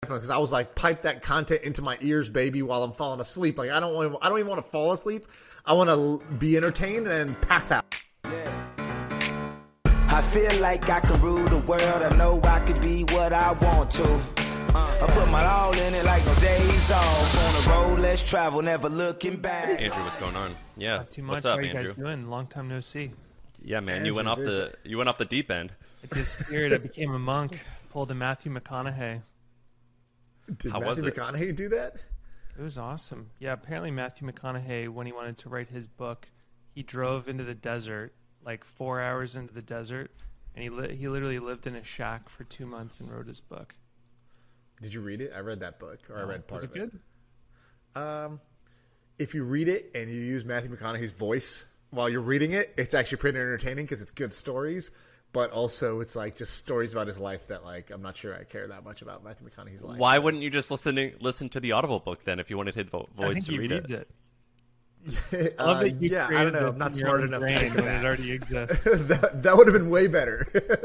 headphones because I was like, pipe that content into my ears, baby, while I'm falling asleep. Like I don't even want to fall asleep. I want to be entertained and pass out. I feel like I can rule the world. I know I could be what I want to. I put my all in it like no days off. On the road, let's travel, never looking back. Andrew, what's going on? Yeah, Not too much. what's up, How are you Andrew? guys doing? Long time no see. Yeah, man, Andrew, you went off the deep end. I disappeared. I became a monk. Pulled a Matthew McConaughey. Did How was Matthew it? McConaughey do that? It was awesome. Yeah, apparently Matthew McConaughey, when he wanted to write his book, he drove into the desert, like 4 hours into the desert, and he literally lived in a shack for 2 months and wrote his book. Did you read it? I read that book, or I read part Was of it it. good? If you read it and you use Matthew McConaughey's voice while you're reading it, it's actually pretty entertaining because it's good stories. But also, it's like just stories about his life that, like, I'm not sure I care that much about Matthew McConaughey's life. Why wouldn't you just listen to the Audible book then if you wanted his I voice think to he read reads it? it. I love that you yeah, I created don't know. this I'm not in your smart own enough to brain do when that. it already exists. that would have been way better.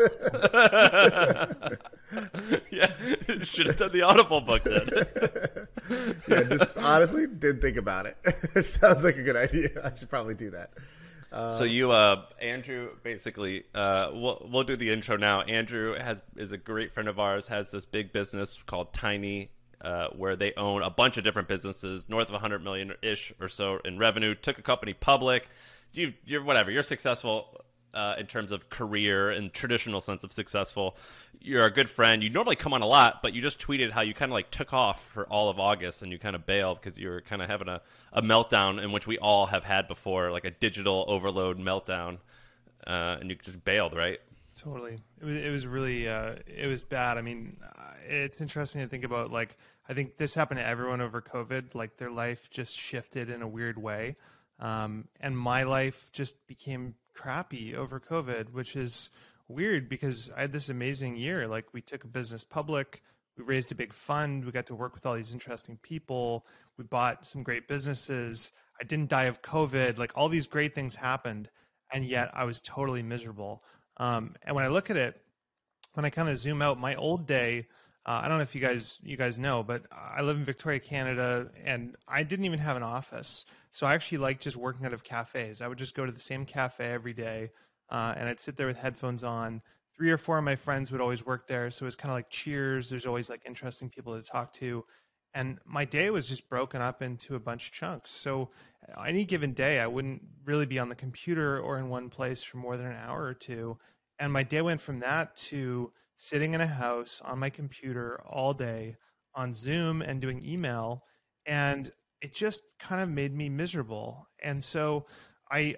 Yeah, should have done the Audible book then. Yeah, just honestly didn't think about it. It sounds like a good idea. I should probably do that. So you, Andrew, basically, we'll do the intro now. Andrew is a great friend of ours, has this big business called Tiny, where they own a bunch of different businesses, north of 100 million-ish or so in revenue, took a company public. You're successful in terms of career and traditional sense of successful. You're a good friend. You normally come on a lot, but you just tweeted how you kind of like took off for all of August and you kind of bailed because you were kind of having a meltdown in which we all have had before, like a digital overload meltdown, and you just bailed, right? Totally. It was really it was bad. I mean, it's interesting to think about. Like, I think this happened to everyone over COVID. Like, their life just shifted in a weird way, and my life just became crappy over COVID, which is weird because I had this amazing year. Like, we took a business public, we raised a big fund, we got to work with all these interesting people, we bought some great businesses. I didn't die of COVID. Like, all these great things happened, and yet I was totally miserable. And when I look at it, when I kind of zoom out, my old day, I don't know if you guys know, but I live in Victoria, Canada, and I didn't even have an office. So I actually liked just working out of cafes. I would just go to the same cafe every day, and I'd sit there with headphones on. 3 or 4 of my friends would always work there. So it was kind of like cheers. There's always like interesting people to talk to. And my day was just broken up into a bunch of chunks. So any given day, I wouldn't really be on the computer or in one place for more than an hour or two. And my day went from that to sitting in a house on my computer all day on Zoom and doing email. And it just kind of made me miserable. And so I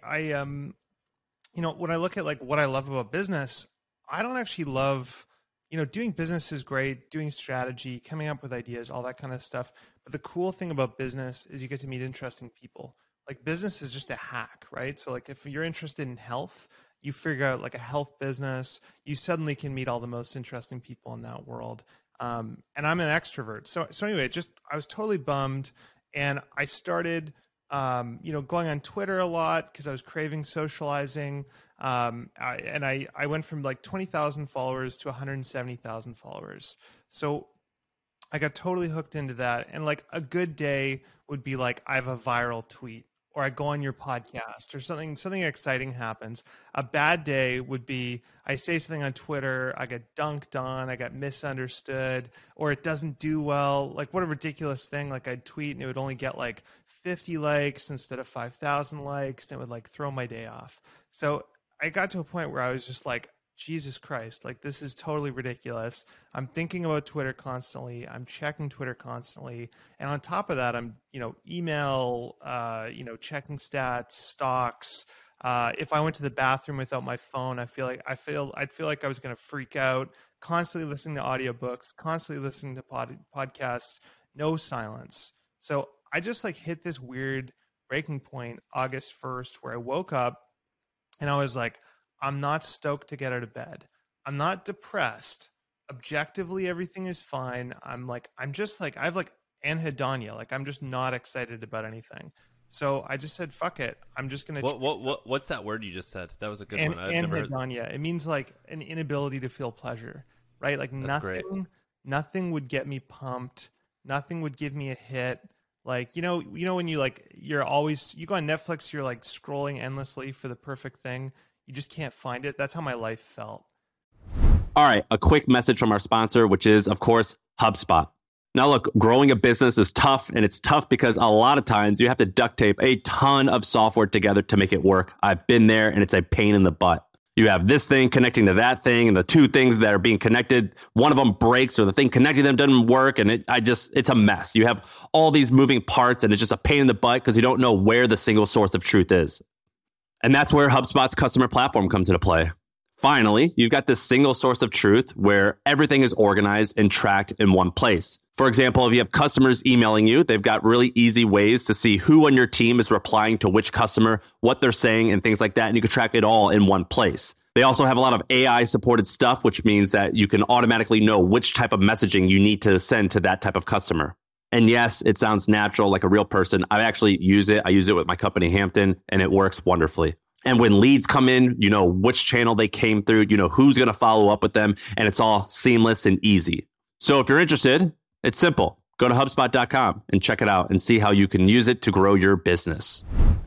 when I look at like what I love about business, I don't actually love, doing business is great, doing strategy, coming up with ideas, all that kind of stuff. But the cool thing about business is you get to meet interesting people. Like, business is just a hack, right? So like, if you're interested in health, you figure out like a health business, you suddenly can meet all the most interesting people in that world. And I'm an extrovert. So anyway, I was totally bummed. And I started, going on Twitter a lot because I was craving socializing. I went from like 20,000 followers to 170,000 followers. So I got totally hooked into that. And like, a good day would be like, I have a viral tweet, or I go on your podcast, or something exciting happens. A bad day would be I say something on Twitter, I get dunked on, I got misunderstood, or it doesn't do well. Like, what a ridiculous thing. Like, I'd tweet and it would only get like 50 likes instead of 5,000 likes, and it would like throw my day off. So I got to a point where I was just like, Jesus Christ, like, this is totally ridiculous. I'm thinking about Twitter constantly. I'm checking Twitter constantly. And on top of that, I'm, email, checking stats, stocks. If I went to the bathroom without my phone, I'd feel like I was going to freak out, constantly listening to audiobooks, constantly listening to podcasts, no silence. So I just like hit this weird breaking point August 1st where I woke up and I was like, I'm not stoked to get out of bed. I'm not depressed. Objectively, everything is fine. I have like anhedonia. Like, I'm just not excited about anything. So I just said, fuck it. I'm just going to... What's that word you just said? That was a good one. I've never heard. Anhedonia. It means like an inability to feel pleasure, right? Like, nothing would get me pumped. Nothing would give me a hit. Like, when you like, you go on Netflix, you're like scrolling endlessly for the perfect thing. You just can't find it. That's how my life felt. All right, a quick message from our sponsor, which is, of course, HubSpot. Now, look, growing a business is tough, and it's tough because a lot of times you have to duct tape a ton of software together to make it work. I've been there, and it's a pain in the butt. You have this thing connecting to that thing, and the two things that are being connected, one of them breaks, or the thing connecting them doesn't work, and it's a mess. You have all these moving parts, and it's just a pain in the butt because you don't know where the single source of truth is. And that's where HubSpot's customer platform comes into play. Finally, you've got this single source of truth where everything is organized and tracked in one place. For example, if you have customers emailing you, they've got really easy ways to see who on your team is replying to which customer, what they're saying, and things like that. And you can track it all in one place. They also have a lot of AI supported stuff, which means that you can automatically know which type of messaging you need to send to that type of customer. And yes, it sounds natural, like a real person. I actually use it. I use it with my company, Hampton, and it works wonderfully. And when leads come in, you know which channel they came through, you know who's going to follow up with them, and it's all seamless and easy. So if you're interested, it's simple. Go to HubSpot.com and check it out and see how you can use it to grow your business.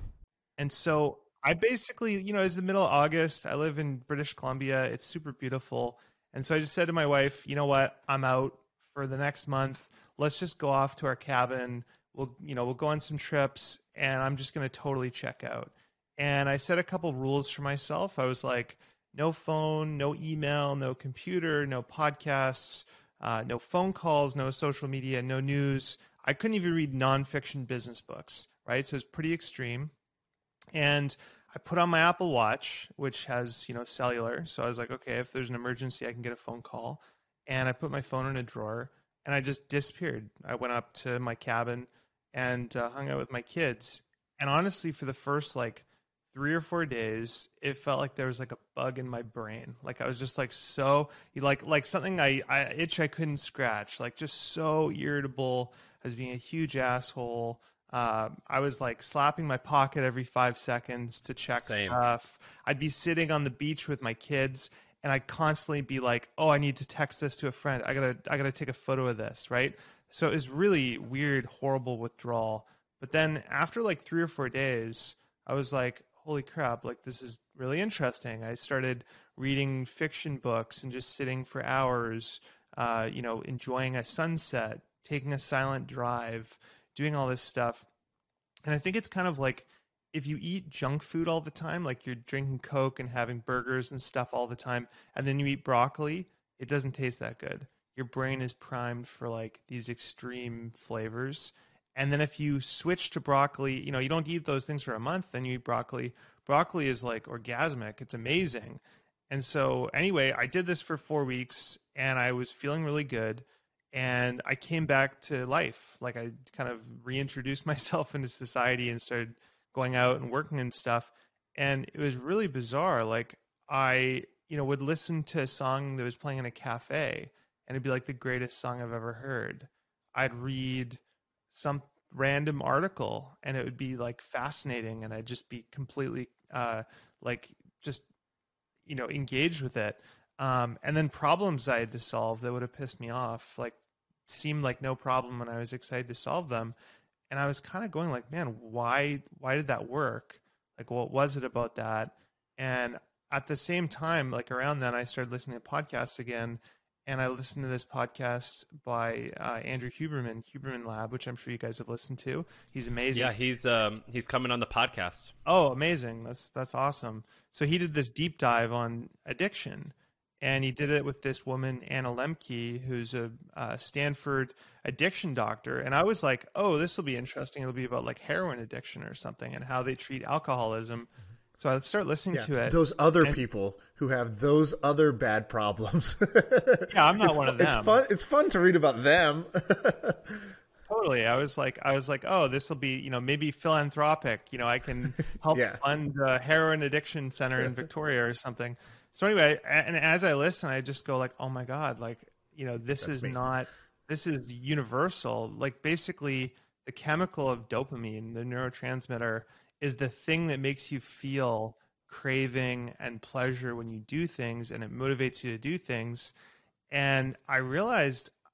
And so I basically, it's the middle of August. I live in British Columbia. It's super beautiful. And so I just said to my wife, you know what? I'm out for the next month. Let's just go off to our cabin. We'll go on some trips, and I'm just going to totally check out. And I set a couple rules for myself. I was like, no phone, no email, no computer, no podcasts, no phone calls, no social media, no news. I couldn't even read nonfiction business books, right? So it's pretty extreme. And I put on my Apple Watch, which has, cellular. So I was like, okay, if there's an emergency, I can get a phone call. And I put my phone in a drawer, and I just disappeared. I went up to my cabin and hung out with my kids. And honestly, for the first 3 or 4 days, it felt like there was like a bug in my brain. Like I was just like something I itch I couldn't scratch, like just so irritable, as being a huge asshole. I was like slapping my pocket every 5 seconds to check stuff. I'd be sitting on the beach with my kids, and I'd constantly be like, oh, I need to text this to a friend. I gotta take a photo of this, right? So it was really weird, horrible withdrawal. But then after 3 or 4 days, I was like, holy crap, this is really interesting. I started reading fiction books and just sitting for hours, enjoying a sunset, taking a silent drive, doing all this stuff. And I think it's kind of like if you eat junk food all the time, like you're drinking Coke and having burgers and stuff all the time, and then you eat broccoli, it doesn't taste that good. Your brain is primed for these extreme flavors. And then if you switch to broccoli, you don't eat those things for a month, then you eat broccoli. Broccoli is orgasmic. It's amazing. And so anyway, I did this for 4 weeks, and I was feeling really good. And I came back to life. I kind of reintroduced myself into society and started going out and working and stuff. And it was really bizarre. I, would listen to a song that was playing in a cafe, and it'd be the greatest song I've ever heard. I'd read some random article, and it would be fascinating, and I'd just be completely engaged with it. And then problems I had to solve that would have pissed me off seemed like no problem when I was excited to solve them. And I was kind of going man, why did that work? What was it about that? And at the same time, around then, I started listening to podcasts again. And I listened to this podcast by Andrew Huberman, Huberman Lab, which I'm sure you guys have listened to. He's amazing. Yeah, he's coming on the podcast. Oh, amazing! That's awesome. So he did this deep dive on addiction, and he did it with this woman, Anna Lemke, who's a Stanford addiction doctor. And I was like, oh, this will be interesting. It'll be about heroin addiction or something, and how they treat alcoholism. So I start listening to it. Those other people who have those other bad problems. Yeah, I'm not one of them. It's fun to read about them. Totally. I was like, oh, this will be, maybe philanthropic. I can help fund a heroin addiction center in Victoria or something. So anyway, and as I listen, I just go oh my God, this this is universal. Basically the chemical of dopamine, the neurotransmitter, is the thing that makes you feel craving and pleasure when you do things, and it motivates you to do things. And I realized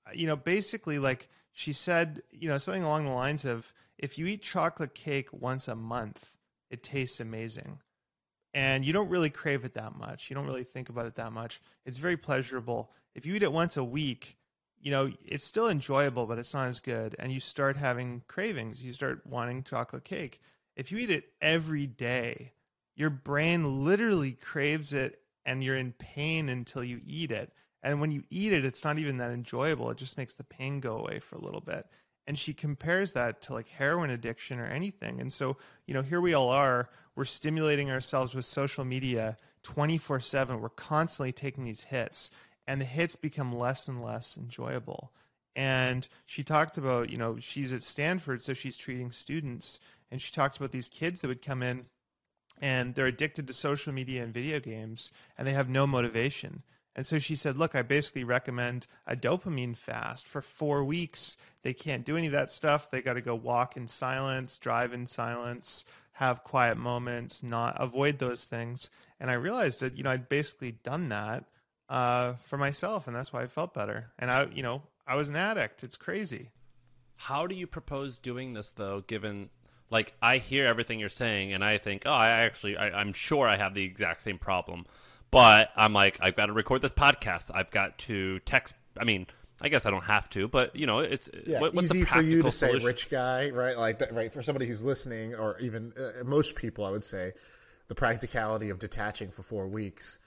basically, like she said, something along the lines of, if you eat chocolate cake once a month, it tastes amazing. And you don't really crave it that much. You don't really think about it that much. It's very pleasurable. If you eat it once a week, it's still enjoyable, but it's not as good. And you start having cravings. You start wanting chocolate cake. If you eat it every day, your brain literally craves it and you're in pain until you eat it. And when you eat it, it's not even that enjoyable. It just makes the pain go away for a little bit. And she compares that to like heroin addiction or anything. And so, here we all are, we're stimulating ourselves with social media 24/7. We're constantly taking these hits, and the hits become less and less enjoyable. And she talked about, she's at Stanford, so she's treating students. And she talked about these kids that would come in and they're addicted to social media and video games, and they have no motivation. And so she said, look, I basically recommend a dopamine fast for 4 weeks. They can't do any of that stuff. They got to go walk in silence, drive in silence, have quiet moments, not avoid those things. And I realized that, I'd basically done that for myself, and that's why I felt better. And I was an addict. It's crazy. How do you propose doing this, though, given, like, I hear everything you're saying, and I think, I'm sure I have the exact same problem. But I'm like, I've got to record this podcast. I've got to text. I mean, I guess I don't have to, but it's what's easy the for you to solution? say, rich guy, right? Like that, right? For somebody who's listening, or even most people, I would say, the practicality of detaching for 4 weeks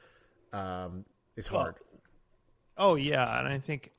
is hard. Oh yeah, and I think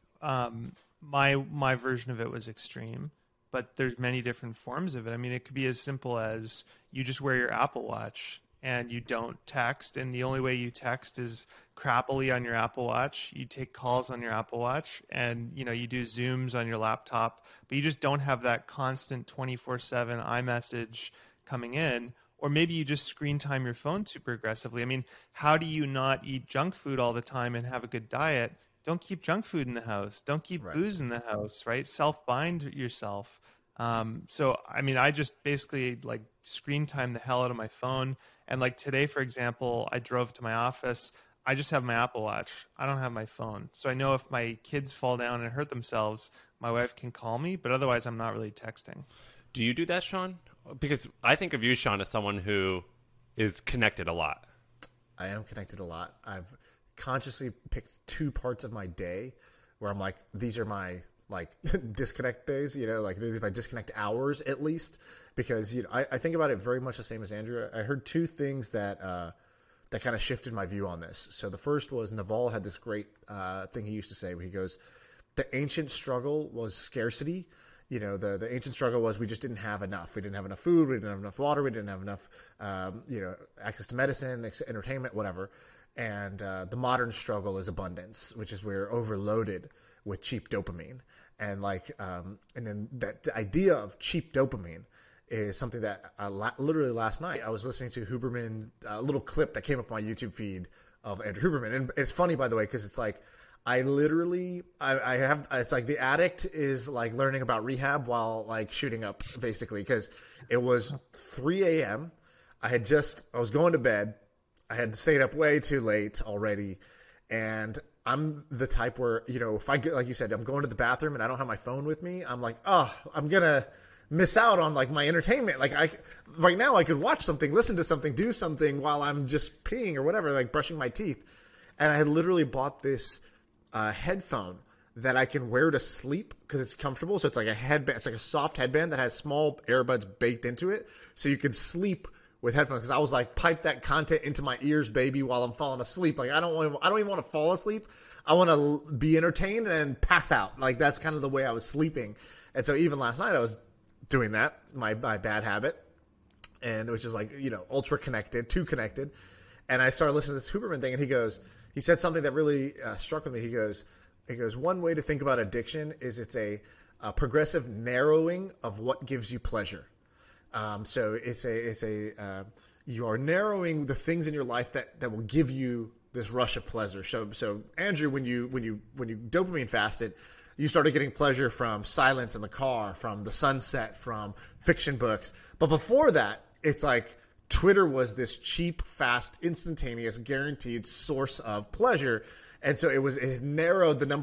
my version of it was extreme, but there's many different forms of it. I mean, it could be as simple as you just wear your Apple Watch and you don't text, and the only way you text is crappily on your Apple Watch. You take calls on your Apple Watch, and you do Zooms on your laptop, but you just don't have that constant 24/7 iMessage coming in. Or maybe you just screen time your phone super aggressively. I mean, how do you not eat junk food all the time and have a good diet? Don't keep junk food in the house. Don't keep booze in the house, right? Self-bind yourself. So, I mean, I just basically like screen time the hell out of my phone. And like today, for example, I drove to my office. I just have my Apple Watch. I don't have my phone. So I know if my kids fall down and hurt themselves, my wife can call me, but otherwise I'm not really texting. Do you do that, Sean? Because I think of you, Sean, as someone who is connected a lot. I am connected a lot. I've consciously picked 2 parts of my day where I'm like, these are my like disconnect days, like these are my disconnect hours at least, because I think about it very much the same as Andrew. I heard 2 things that kind of shifted my view on this. So the first was Naval had this great thing he used to say where he goes, the ancient struggle was scarcity. The ancient struggle was we just didn't have enough. We didn't have enough food. We didn't have enough water. We didn't have enough, access to medicine, entertainment, whatever. And the modern struggle is abundance, which is we're overloaded with cheap dopamine. And and then the idea of cheap dopamine is something that literally last night I was listening to Huberman, a little clip that came up on my YouTube feed of Andrew Huberman. And it's funny, by the way, because it's like, I have, it's like the addict is like learning about rehab while like shooting up, basically, because it was 3 a.m. I was going to bed. I had stayed up way too late already. And I'm the type where, if I get, like you said, I'm going to the bathroom and I don't have my phone with me, I'm like, I'm going to miss out on like my entertainment. Like right now I could watch something, listen to something, do something while I'm just peeing or whatever, like brushing my teeth. And I had literally bought this headphone that I can wear to sleep because it's comfortable. So it's like a headband. It's like a soft headband that has small earbuds baked into it. So you can sleep with headphones. Because I was like, pipe that content into my ears, baby, while I'm falling asleep. Like I don't even want to fall asleep. I want to be entertained and pass out. Like that's kind of the way I was sleeping. And so even last night I was doing that, my bad habit, and which is like, ultra connected, too connected. And I started listening to this Huberman thing, and he said something that really struck with me. He goes, one way to think about addiction is it's a progressive narrowing of what gives you pleasure. So you are narrowing the things in your life that will give you this rush of pleasure. So Andrew, when you dopamine fasted, you started getting pleasure from silence in the car, from the sunset, from fiction books. But before that, it's like Twitter was this cheap, fast, instantaneous, guaranteed source of pleasure. And so it narrowed the number of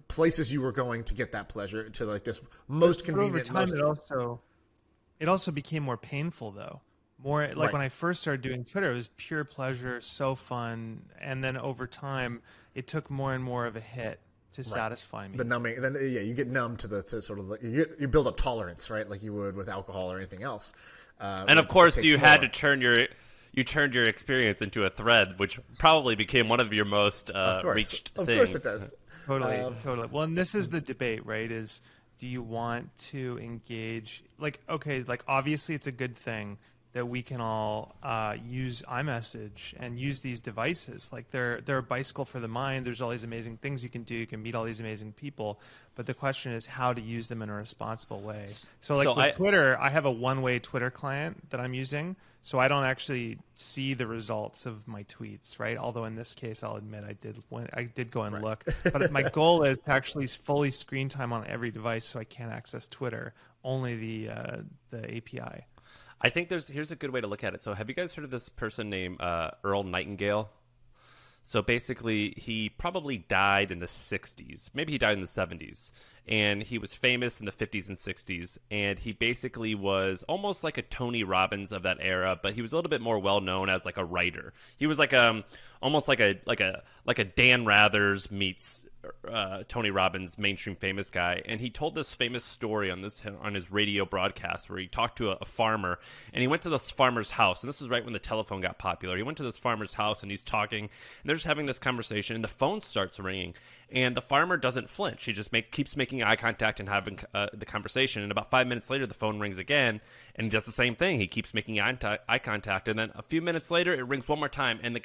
places you were going to get that pleasure, to like this most But over convenient. time, most... it also became more painful though. More like Right. when I first started doing Twitter, it was pure pleasure, so fun, and then over time, it took more and more of a hit to satisfy me. The numbing, and then you get numb to sort of like, you build up tolerance, right, like you would with alcohol or anything else. And of course, you had to turned your experience into a thread, which probably became one of your most reached Of things. course it does. Totally. Well, and this is the debate, right? Is do you want to engage? Like, okay, like obviously it's a good thing that we can all use iMessage and use these devices. Like they're a bicycle for the mind. There's all these amazing things you can do. You can meet all these amazing people. But the question is how to use them in a responsible way. So like with Twitter, I have a one-way Twitter client that I'm using. So I don't actually see the results of my tweets, right? Although in this case, I'll admit I did go and look. But my goal is to actually fully screen time on every device so I can't access Twitter, only the API. I think here's a good way to look at it. So have you guys heard of this person named Earl Nightingale? So basically, he probably died in the 60s. Maybe he died in the 70s. And he was famous in the 50s and 60s. And he basically was almost like a Tony Robbins of that era, but he was a little bit more well known as like a writer. He was like almost like a Dan Rathers meets Tony Robbins, mainstream famous guy. And he told this famous story on his radio broadcast where he talked to a farmer, and he went to this farmer's house. And this was right when the telephone got popular. He went to this farmer's house and he's talking, and they're just having this conversation, and the phone starts ringing, and the farmer doesn't flinch. He just keeps making eye contact and having the conversation. And about 5 minutes later, the phone rings again, and he does the same thing. He keeps making eye contact, and then a few minutes later, it rings one more time, and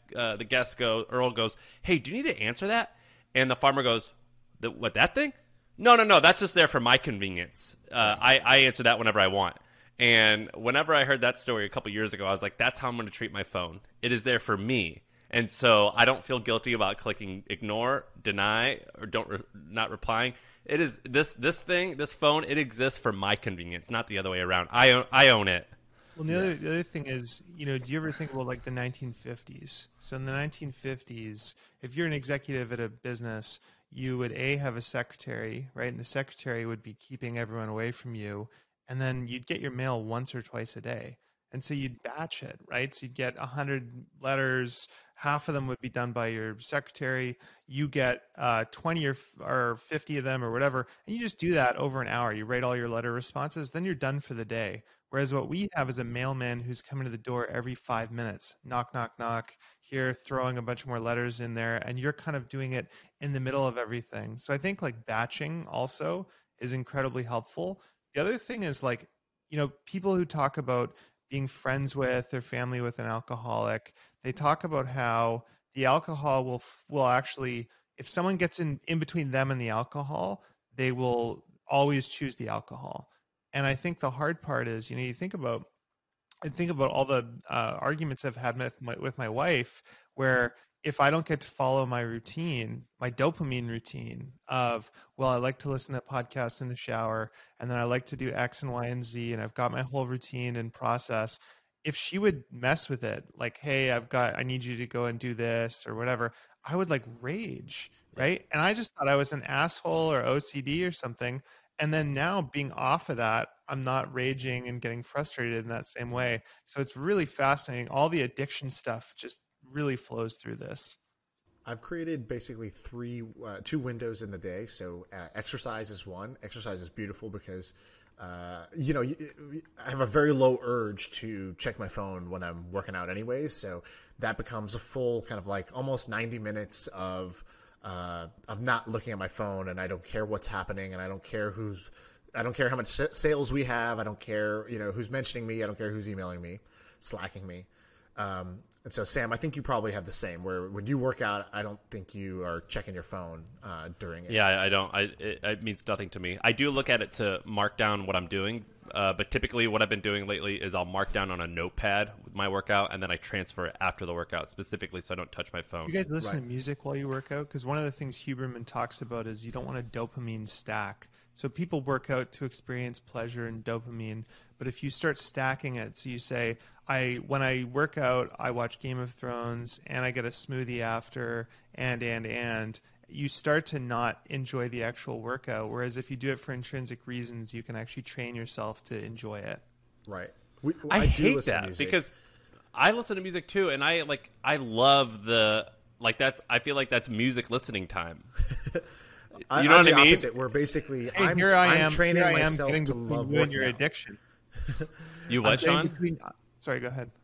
Earl goes, "Hey, do you need to answer that?" And the farmer goes, that thing? No, that's just there for my convenience. I answer that whenever I want. And whenever I heard that story a couple years ago, I was like, that's how I'm going to treat my phone. It is there for me. And so I don't feel guilty about clicking ignore, deny, or not replying. It is this phone, it exists for my convenience, not the other way around. I own it. Well, the other thing is, do you ever think about like the 1950s? So in the 1950s, if you're an executive at a business, you would have a secretary, right? And the secretary would be keeping everyone away from you. And then you'd get your mail once or twice a day. And so you'd batch it, right? So you'd get 100 letters. Half of them would be done by your secretary. You get 20 or 50 of them or whatever. And you just do that over an hour. You write all your letter responses. Then you're done for the day. Whereas what we have is a mailman who's coming to the door every 5 minutes. Knock, knock, knock. Here, throwing a bunch more letters in there. And you're kind of doing it in the middle of everything. So I think like batching also is incredibly helpful. The other thing is like, people who talk about being friends with or family with an alcoholic, they talk about how the alcohol will actually, if someone gets in between them and the alcohol, they will always choose the alcohol. And I think the hard part is, you think about all the arguments I've had with my wife, where if I don't get to follow my routine, my dopamine routine of, well, I like to listen to podcasts in the shower, and then I like to do X and Y and Z, and I've got my whole routine and process. If she would mess with it, like, hey, I need you to go and do this or whatever, I would like rage, right? And I just thought I was an asshole or OCD or something. And then now being off of that, I'm not raging and getting frustrated in that same way. So it's really fascinating. All the addiction stuff just really flows through this. I've created basically two windows in the day. So exercise is one. Exercise is beautiful because, I have a very low urge to check my phone when I'm working out anyways. So that becomes a full kind of like almost 90 minutes of not looking at my phone, and I don't care what's happening, and I don't care how much sales we have. I don't care, who's mentioning me. I don't care who's emailing me, slacking me. And so, Sam, I think you probably have the same, where when you work out, I don't think you are checking your phone during it. Yeah, I don't. It means nothing to me. I do look at it to mark down what I'm doing, but typically what I've been doing lately is I'll mark down on a notepad with my workout, and then I transfer it after the workout, specifically so I don't touch my phone. You guys listen to music while you work out? Because one of the things Huberman talks about is you don't want a dopamine stack. So people work out to experience pleasure and dopamine, but if you start stacking it, so you say, when I work out, I watch Game of Thrones, and I get a smoothie after, and you start to not enjoy the actual workout. Whereas if you do it for intrinsic reasons, you can actually train yourself to enjoy it. Right. I do hate listen to that music. because I listen to music too, and I love the I feel like that's music listening time. You know what I mean? Opposite, where basically Hey, I'm training myself getting to between love you and your working out. addiction. You what, Sean? Sorry, go ahead.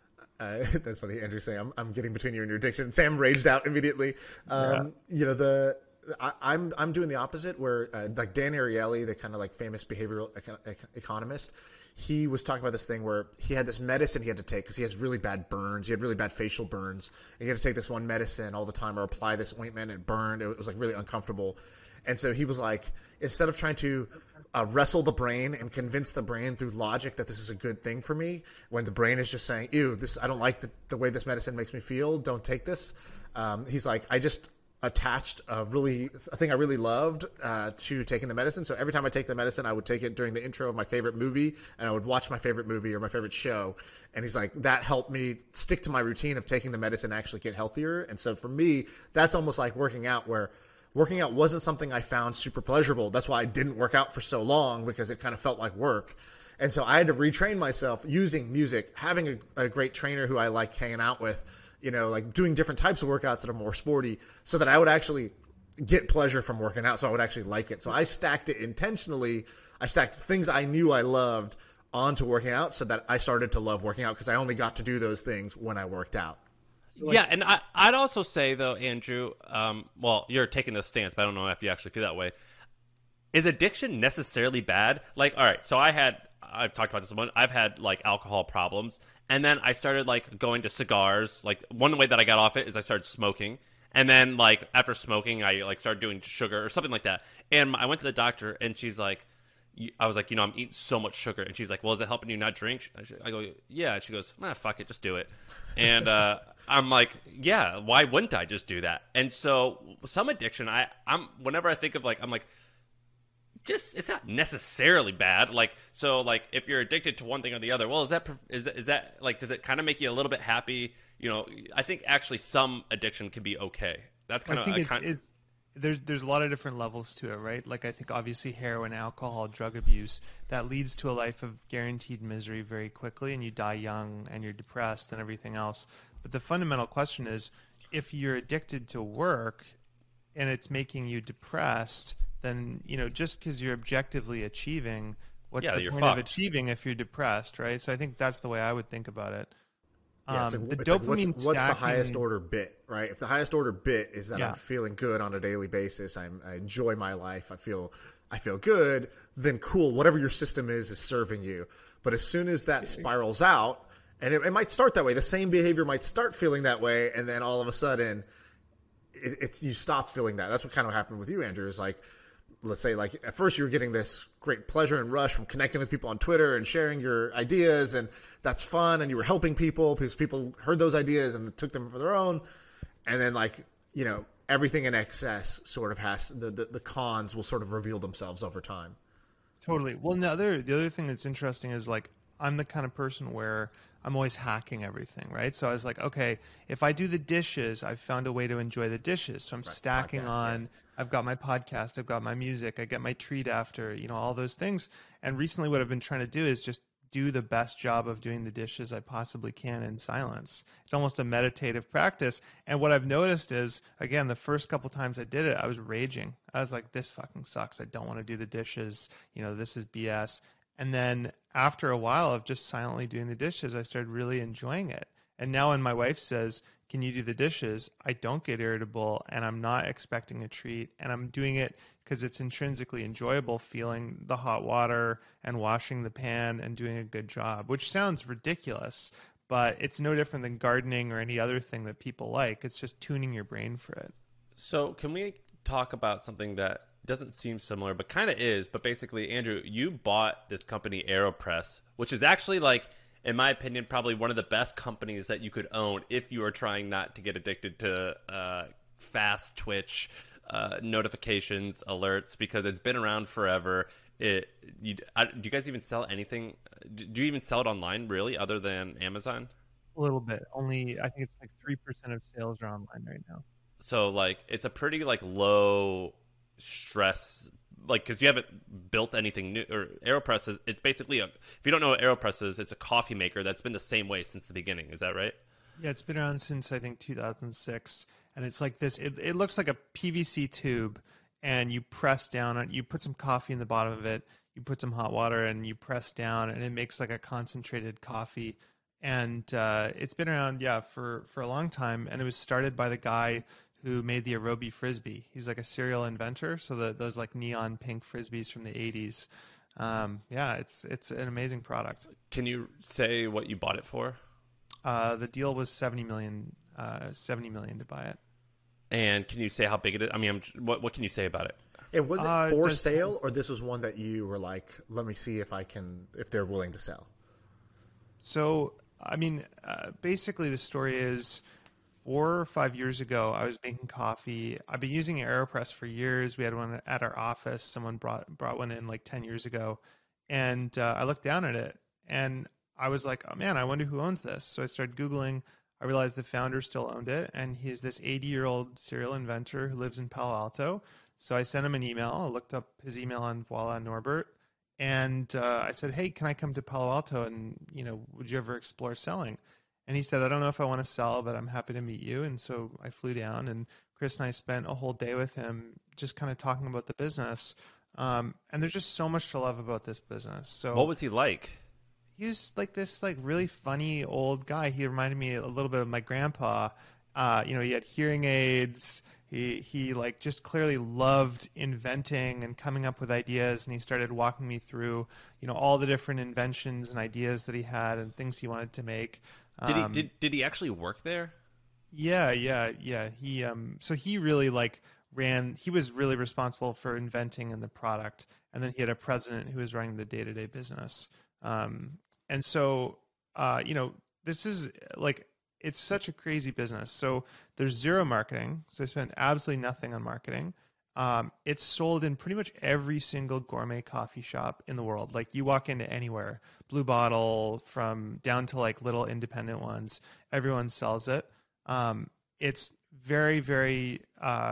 That's funny. Andrew's saying I'm getting between you and your addiction. Sam raged out immediately. You know, I'm doing the opposite where like Dan Ariely, the kind of like famous behavioral economist, he was talking about this thing where he had this medicine he had to take because he has really bad burns. He had really bad facial burns. And he had to take this one medicine all the time or apply this ointment and it burned. It was like really uncomfortable. And so he was like, instead of trying to wrestle the brain and convince the brain through logic that this is a good thing for me, when the brain is just saying, ew, I don't like the way this medicine makes me feel, don't take this. He's like, I just attached a thing I really loved to taking the medicine. So every time I take the medicine, I would take it during the intro of my favorite movie, and I would watch my favorite movie or my favorite show. And he's like, that helped me stick to my routine of taking the medicine and actually get healthier. And so for me, that's almost like working out, where working out wasn't something I found super pleasurable. That's why I didn't work out for so long, because it kind of felt like work. And so I had to retrain myself using music, having a great trainer who I like hanging out with, you know, like doing different types of workouts that are more sporty, so that I would actually get pleasure from working out, so I would actually like it. So I stacked it intentionally. I stacked things I knew I loved onto working out so that I started to love working out, because I only got to do those things when I worked out. Yeah, and I'd also say, though, Andrew, well, you're taking this stance, but I don't know if you actually feel that way. Is addiction necessarily bad? Like, all right, so I've talked about this a bunch. I've had, like, alcohol problems, and then I started, like, going to cigars. Like, one way that I got off it is I started smoking, and then, like, after smoking, I, like, started doing sugar or something like that. And I went to the doctor, and she's like, I was like, you know, I'm eating so much sugar. And she's like, well, is it helping you not drink? I go, yeah. And she goes, fuck it, just do it. And I'm like, yeah, why wouldn't I just do that? And so some addiction, I'm whenever I think of, like, I'm like, just, it's not necessarily bad. Like, so, like, if you're addicted to one thing or the other, well, is that like, does it kind of make you a little bit happy? You know, I think actually some addiction can be okay. That's kind of, there's a lot of different levels to it, right? Like, I think obviously heroin, alcohol, drug abuse, that leads to a life of guaranteed misery very quickly, and you die young and you're depressed and everything else. But the fundamental question is, if you're addicted to work and it's making you depressed, then, you know, just because you're objectively achieving, what's the point of achieving if you're depressed, right? So I think that's the way I would think about it. Yeah, the dopamine what's the highest order bit, right? If the highest order bit is that I'm feeling good on a daily basis, I enjoy my life, I feel good, then cool, whatever your system is serving you. But as soon as that spirals out, and it might start that way, the same behavior might start feeling that way, and then all of a sudden, you stop feeling that. That's what kind of happened with you, Andrew. Is like, let's say, like, at first you were getting this great pleasure and rush from connecting with people on Twitter and sharing your ideas, and that's fun, and you were helping people because people heard those ideas and took them for their own. And then, like, you know, everything in excess sort of has the cons will sort of reveal themselves over time. Totally. Well, the other thing that's interesting is, like, I'm the kind of person where I'm always hacking everything, right? So I was like, okay, if I do the dishes, I've found a way to enjoy the dishes. So I'm stacking on. Yeah. I've got my podcast, I've got my music, I get my treat after, you know, all those things. And recently what I've been trying to do is just do the best job of doing the dishes I possibly can in silence. It's almost a meditative practice. And what I've noticed is, again, the first couple times I did it, I was raging. I was like, this fucking sucks. I don't want to do the dishes. You know, this is BS. And then after a while of just silently doing the dishes, I started really enjoying it. And now when my wife says, can you do the dishes? I don't get irritable, and I'm not expecting a treat, and I'm doing it because it's intrinsically enjoyable, feeling the hot water and washing the pan and doing a good job, which sounds ridiculous, but it's no different than gardening or any other thing that people like. It's just tuning your brain for it. So can we talk about something that doesn't seem similar, but kind of is, but basically, Andrew, you bought this company AeroPress, which is actually, like, in my opinion, probably one of the best companies that you could own if you are trying not to get addicted to fast twitch notifications, alerts, because it's been around forever. Do you guys even sell anything? Do you even sell it online, really, other than Amazon? A little bit. Only, I think it's like 3% of sales are online right now. So like it's a pretty like low stress, like because you haven't built anything new. Or AeroPress is, it's basically if you don't know what AeroPress is, it's a coffee maker that's been the same way since the beginning. Is that right? Yeah, it's been around since I think 2006, and it's like this. It looks like a PVC tube, and you press down on. You put some coffee in the bottom of it. You put some hot water, and you press down, and it makes like a concentrated coffee. And it's been around, yeah, for a long time. And it was started by the guy who made the Aerobi Frisbee. He's like a serial inventor. So those like neon pink Frisbees from the 80s. Yeah, it's an amazing product. Can you say what you bought it for? The deal was $70 million to buy it. And can you say how big it is? I mean, what can you say about it? And was it for sale, or this was one that you were like, let me see if they're willing to sell? So, I mean, basically the story is 4 or 5 years ago, I was making coffee. I've been using AeroPress for years. We had one at our office. Someone brought one in like 10 years ago. And I looked down at it and I was like, oh man, I wonder who owns this. So I started Googling. I realized the founder still owned it. And he's this 80-year-old serial inventor who lives in Palo Alto. So I sent him an email. I looked up his email on Voila Norbert. And I said, hey, can I come to Palo Alto? And, would you ever explore selling? And he said, I don't know if I want to sell, but I'm happy to meet you. And so I flew down, and Chris and I spent a whole day with him just kind of talking about the business. And there's just so much to love about this business. So what was he like? He was like this like really funny old guy. He reminded me a little bit of my grandpa. He had hearing aids. He like just clearly loved inventing and coming up with ideas, and he started walking me through, all the different inventions and ideas that he had and things he wanted to make. Did he actually work there? Yeah. He so he really like he was really responsible for inventing and the product, and then he had a president who was running the day-to-day business. And so this is like, it's such a crazy business. So there's zero marketing. So they spent absolutely nothing on marketing. It's sold in pretty much every single gourmet coffee shop in the world. Like you walk into anywhere, Blue Bottle from down to like little independent ones, everyone sells it. It's very, very,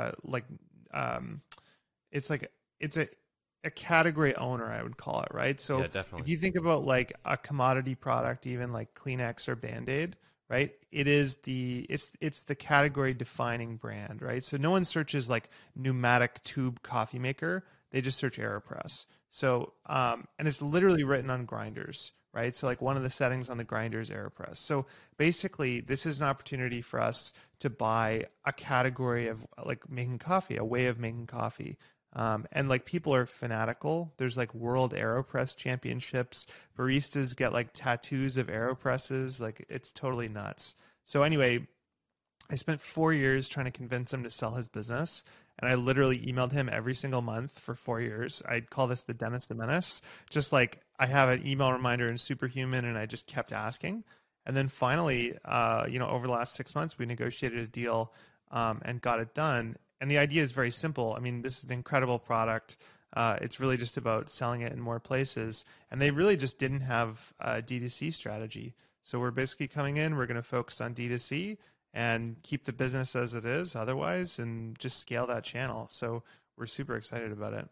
it's a category owner, I would call it, right? So yeah, definitely. If you think about like a commodity product, even like Kleenex or Band-Aid, right? It's the category defining brand, right? So no one searches like pneumatic tube coffee maker. They just search AeroPress. So, and it's literally written on grinders, right? So like one of the settings on the grinder is AeroPress. So basically this is an opportunity for us to buy a category of like making coffee, a way of making coffee. And like people are fanatical. There's like world AeroPress championships. Baristas get like tattoos of AeroPresses. Like it's totally nuts. So anyway, I spent 4 years trying to convince him to sell his business. And I literally emailed him every single month for 4 years. I'd call this the Dennis the Menace. Just like I have an email reminder in Superhuman, and I just kept asking. And then finally, over the last 6 months, we negotiated a deal and got it done. And the idea is very simple. I mean, this is an incredible product. It's really just about selling it in more places. And they really just didn't have a D2C strategy. So we're basically coming in, we're going to focus on D2C and keep the business as it is otherwise, and just scale that channel. So we're super excited about it.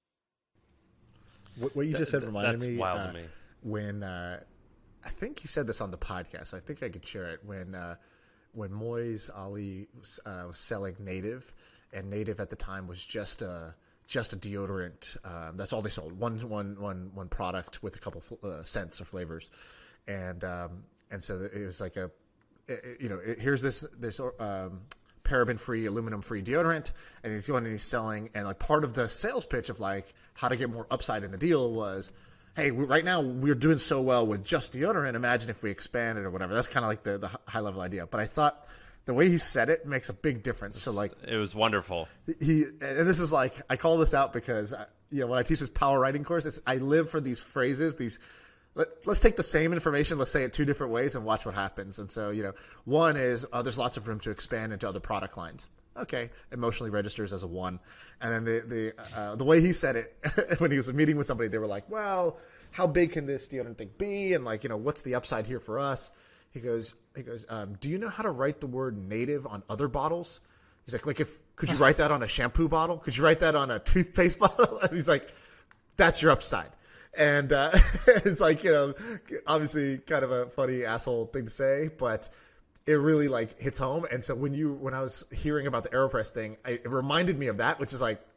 What you just said reminded me. That's wild to me. When I think he said this on the podcast. I think I could share it. When Moise Ali was selling Native, and Native at the time was just a deodorant. That's all they sold. One product with a couple scents or flavors, and so it was like here's this paraben-free, aluminum-free deodorant, and he's going and he's selling, and like part of the sales pitch of like how to get more upside in the deal was, hey, right now we're doing so well with just deodorant. Imagine if we expanded or whatever. That's kind of like the high level idea. But I thought the way he said it makes a big difference. So like it was wonderful. And this is like, I call this out because when I teach this power writing course, I live for these phrases. Let's take the same information, let's say it two different ways, and watch what happens. And so one is there's lots of room to expand into other product lines. Okay, emotionally registers as a 1. And then the way he said it when he was meeting with somebody, they were like, well, how big can this deodorant thing be? And like, what's the upside here for us? He goes, do you know how to write the word native on other bottles? He's like if could you write that on a shampoo bottle? Could you write that on a toothpaste bottle? And he's like, that's your upside. And it's like, obviously kind of a funny asshole thing to say, but it really like hits home. And so when I was hearing about the AeroPress thing, it reminded me of that, which is like,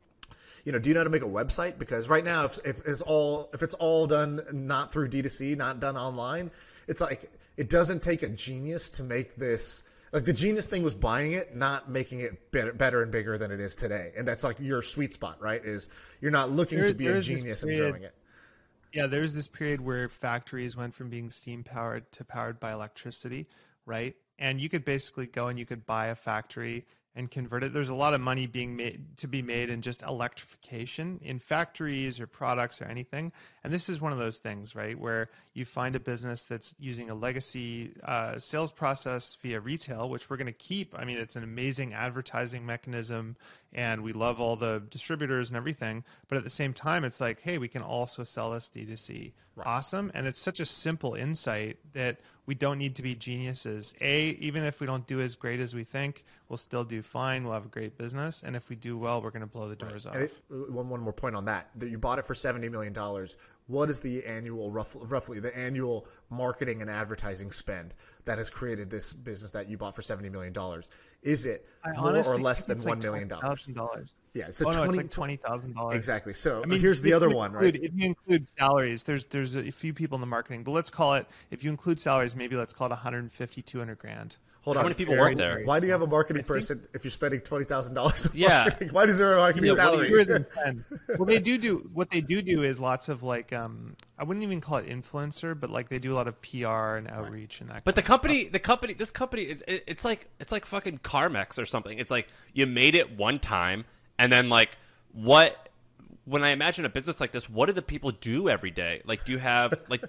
do you know how to make a website? Because right now, if it's all done not through D2C, not done online, it's like it doesn't take a genius to make this. Like the genius thing was buying it, not making it better and bigger than it is today. And that's like your sweet spot, right? Is you're not looking to be a genius and growing it. Yeah, there was this period where factories went from being steam powered to powered by electricity, right? And you could basically go and you could buy a factory and convert it. There's a lot of money being made in just electrification in factories or products or anything. And this is one of those things, right, where you find a business that's using a legacy sales process via retail, which we're going to keep. I mean, it's an amazing advertising mechanism, and we love all the distributors and everything. But at the same time, it's like, hey, we can also sell this D2C. Right. Awesome. And it's such a simple insight that we don't need to be geniuses. Even if we don't do as great as we think, we'll still do fine. We'll have a great business. And if we do well, we're going to blow the doors off. One more point on that you bought it for $70 million. What is the annual, roughly the annual marketing and advertising spend that has created this business that you bought for $70 million? Is it more or less than $1 million? Yeah, it's it's like $20,000. Exactly. So here's the other one, right? If you include salaries, there's a few people in the marketing, but let's call it, if you include salaries, maybe let's call it 150, 200 grand. Hold on. How many people work there? Why do you have a marketing person if you're spending $20,000 on yeah. marketing? Why does there a marketing salary? Well, they do what they do is lots of like I wouldn't even call it influencer, but like they do a lot of PR and outreach and that. But this company is it's like fucking Carmex or something. It's like you made it one time, and then like what? When I imagine a business like this, what do the people do every day? Like, do you have like?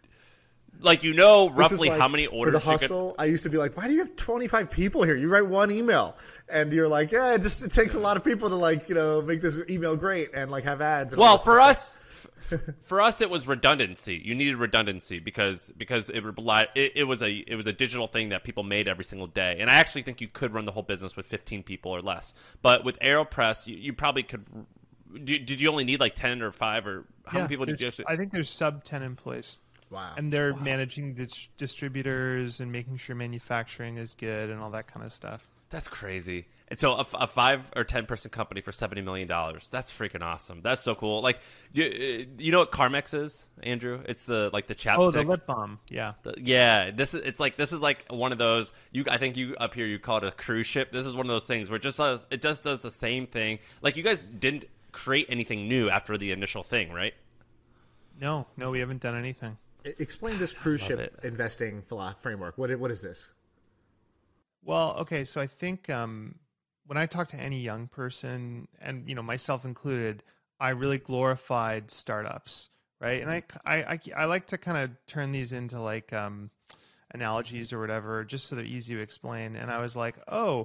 Roughly how many orders for the hustle. I used to be like, why do you have 25 people here? You write one email, and you're like, yeah, it takes a lot of people to make this email great and like have ads. And for us, it was redundancy. You needed redundancy because it was a digital thing that people made every single day. And I actually think you could run the whole business with 15 people or less. But with AeroPress, you probably could. Did you only need like 10 or 5 or how many people did you actually? I think there's sub 10 employees. Wow. And they're managing the distributors and making sure manufacturing is good and all that kind of stuff. That's crazy. And so a 5 or 10 person company for $70 million. That's freaking awesome. That's so cool. Like, you know what Carmex is, Andrew? It's the chapstick. Oh, the lip balm. Yeah. This is like one of those. I think you up here you call it a cruise ship. This is one of those things where it just does the same thing. Like, you guys didn't create anything new after the initial thing, right? No, we haven't done anything. Explain this cruise ship investing framework. What is this? Well, okay, so I think when I talk to any young person, and myself included, I really glorified startups, right? And I like to kind of turn these into like analogies or whatever, just so they're easy to explain. And I was like,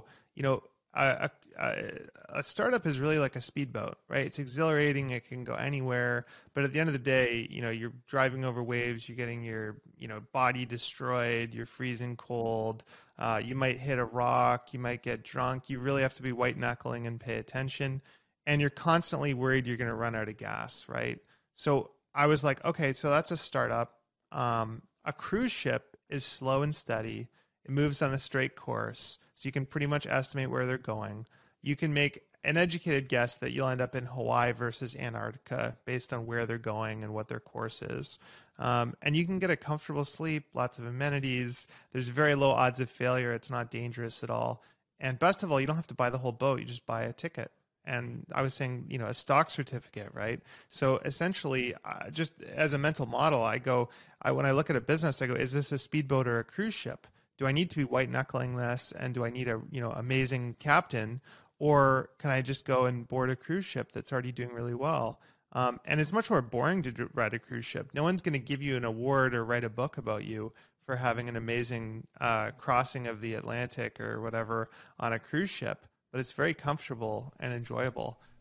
a startup is really like a speedboat, right? It's exhilarating. It can go anywhere. But at the end of the day, you're driving over waves. You're getting your, body destroyed. You're freezing cold. You might hit a rock. You might get drunk. You really have to be white knuckling and pay attention. And you're constantly worried you're going to run out of gas, right? So I was like, okay, so that's a startup. A cruise ship is slow and steady. It moves on a straight course. So you can pretty much estimate where they're going. You can make an educated guess that you'll end up in Hawaii versus Antarctica based on where they're going and what their course is. And you can get a comfortable sleep, lots of amenities. There's very low odds of failure. It's not dangerous at all. And best of all, you don't have to buy the whole boat. You just buy a ticket. And I was saying, a stock certificate, right? So essentially, just as a mental model, when I look at a business, I go, is this a speedboat or a cruise ship? Do I need to be white knuckling this, and do I need a amazing captain, or can I just go and board a cruise ship that's already doing really well? And it's much more boring to ride a cruise ship. No one's going to give you an award or write a book about you for having an amazing crossing of the Atlantic or whatever on a cruise ship, but it's very comfortable and enjoyable.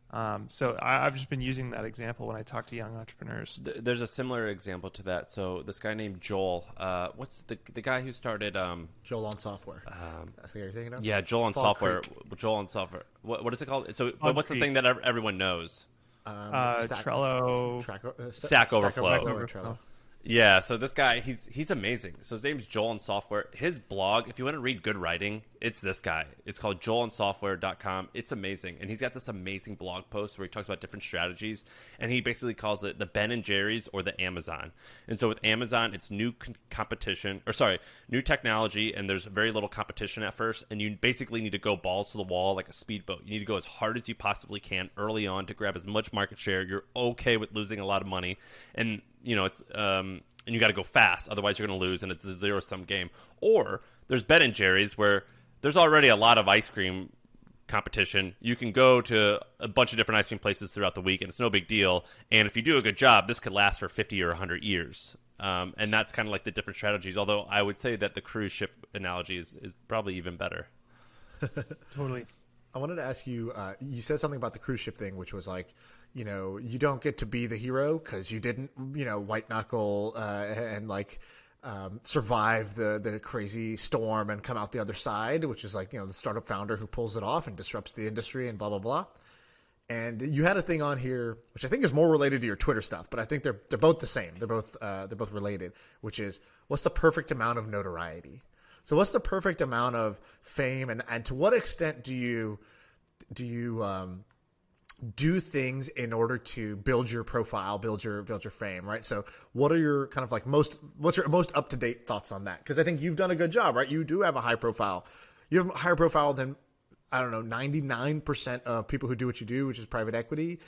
So I've just been using that example when I talk to young entrepreneurs. There's a similar example to that. So this guy named Joel, what's the guy who started Joel on Software. That's the guy you're thinking of? Yeah, Joel on Fall Software. Creek. Joel on Software. What is it called? So, Fall what's the Creek. thing that everyone knows? Trello. Stack Overflow. Trello. Yeah, so this guy, he's amazing. So his name's Joel on Software. His blog, if you want to read good writing, it's this guy. It's called joelonsoftware.com. It's amazing. And he's got this amazing blog post where he talks about different strategies. And he basically calls it the Ben and Jerry's or the Amazon. And so with Amazon, it's new new technology, and there's very little competition at first. And you basically need to go balls to the wall like a speedboat. You need to go as hard as you possibly can early on to grab as much market share. You're okay with losing a lot of money. And it's and you got to go fast, otherwise you're going to lose, and it's a zero-sum game. Or there's Ben and Jerry's, where there's already a lot of ice cream competition. You can go to a bunch of different ice cream places throughout the week, and it's no big deal. And if you do a good job, this could last for 50 or 100 years. And that's kind of like the different strategies. Although I would say that the cruise ship analogy is probably even better. Totally. I wanted to ask you, you said something about the cruise ship thing, which was like, you don't get to be the hero because you didn't, white knuckle and like survive the crazy storm and come out the other side, which is like, the startup founder who pulls it off and disrupts the industry and blah, blah, blah. And you had a thing on here, which I think is more related to your Twitter stuff, but I think they're both the same. They're both related, which is, what's the perfect amount of notoriety? So what's the perfect amount of fame, and to what extent do you do things in order to build your profile, build your fame, right? So what are your kind of like what's your most up-to-date thoughts on that? Because I think you've done a good job, right? You do have a high profile. You have a higher profile than, I don't know, 99% of people who do what you do, which is private equity.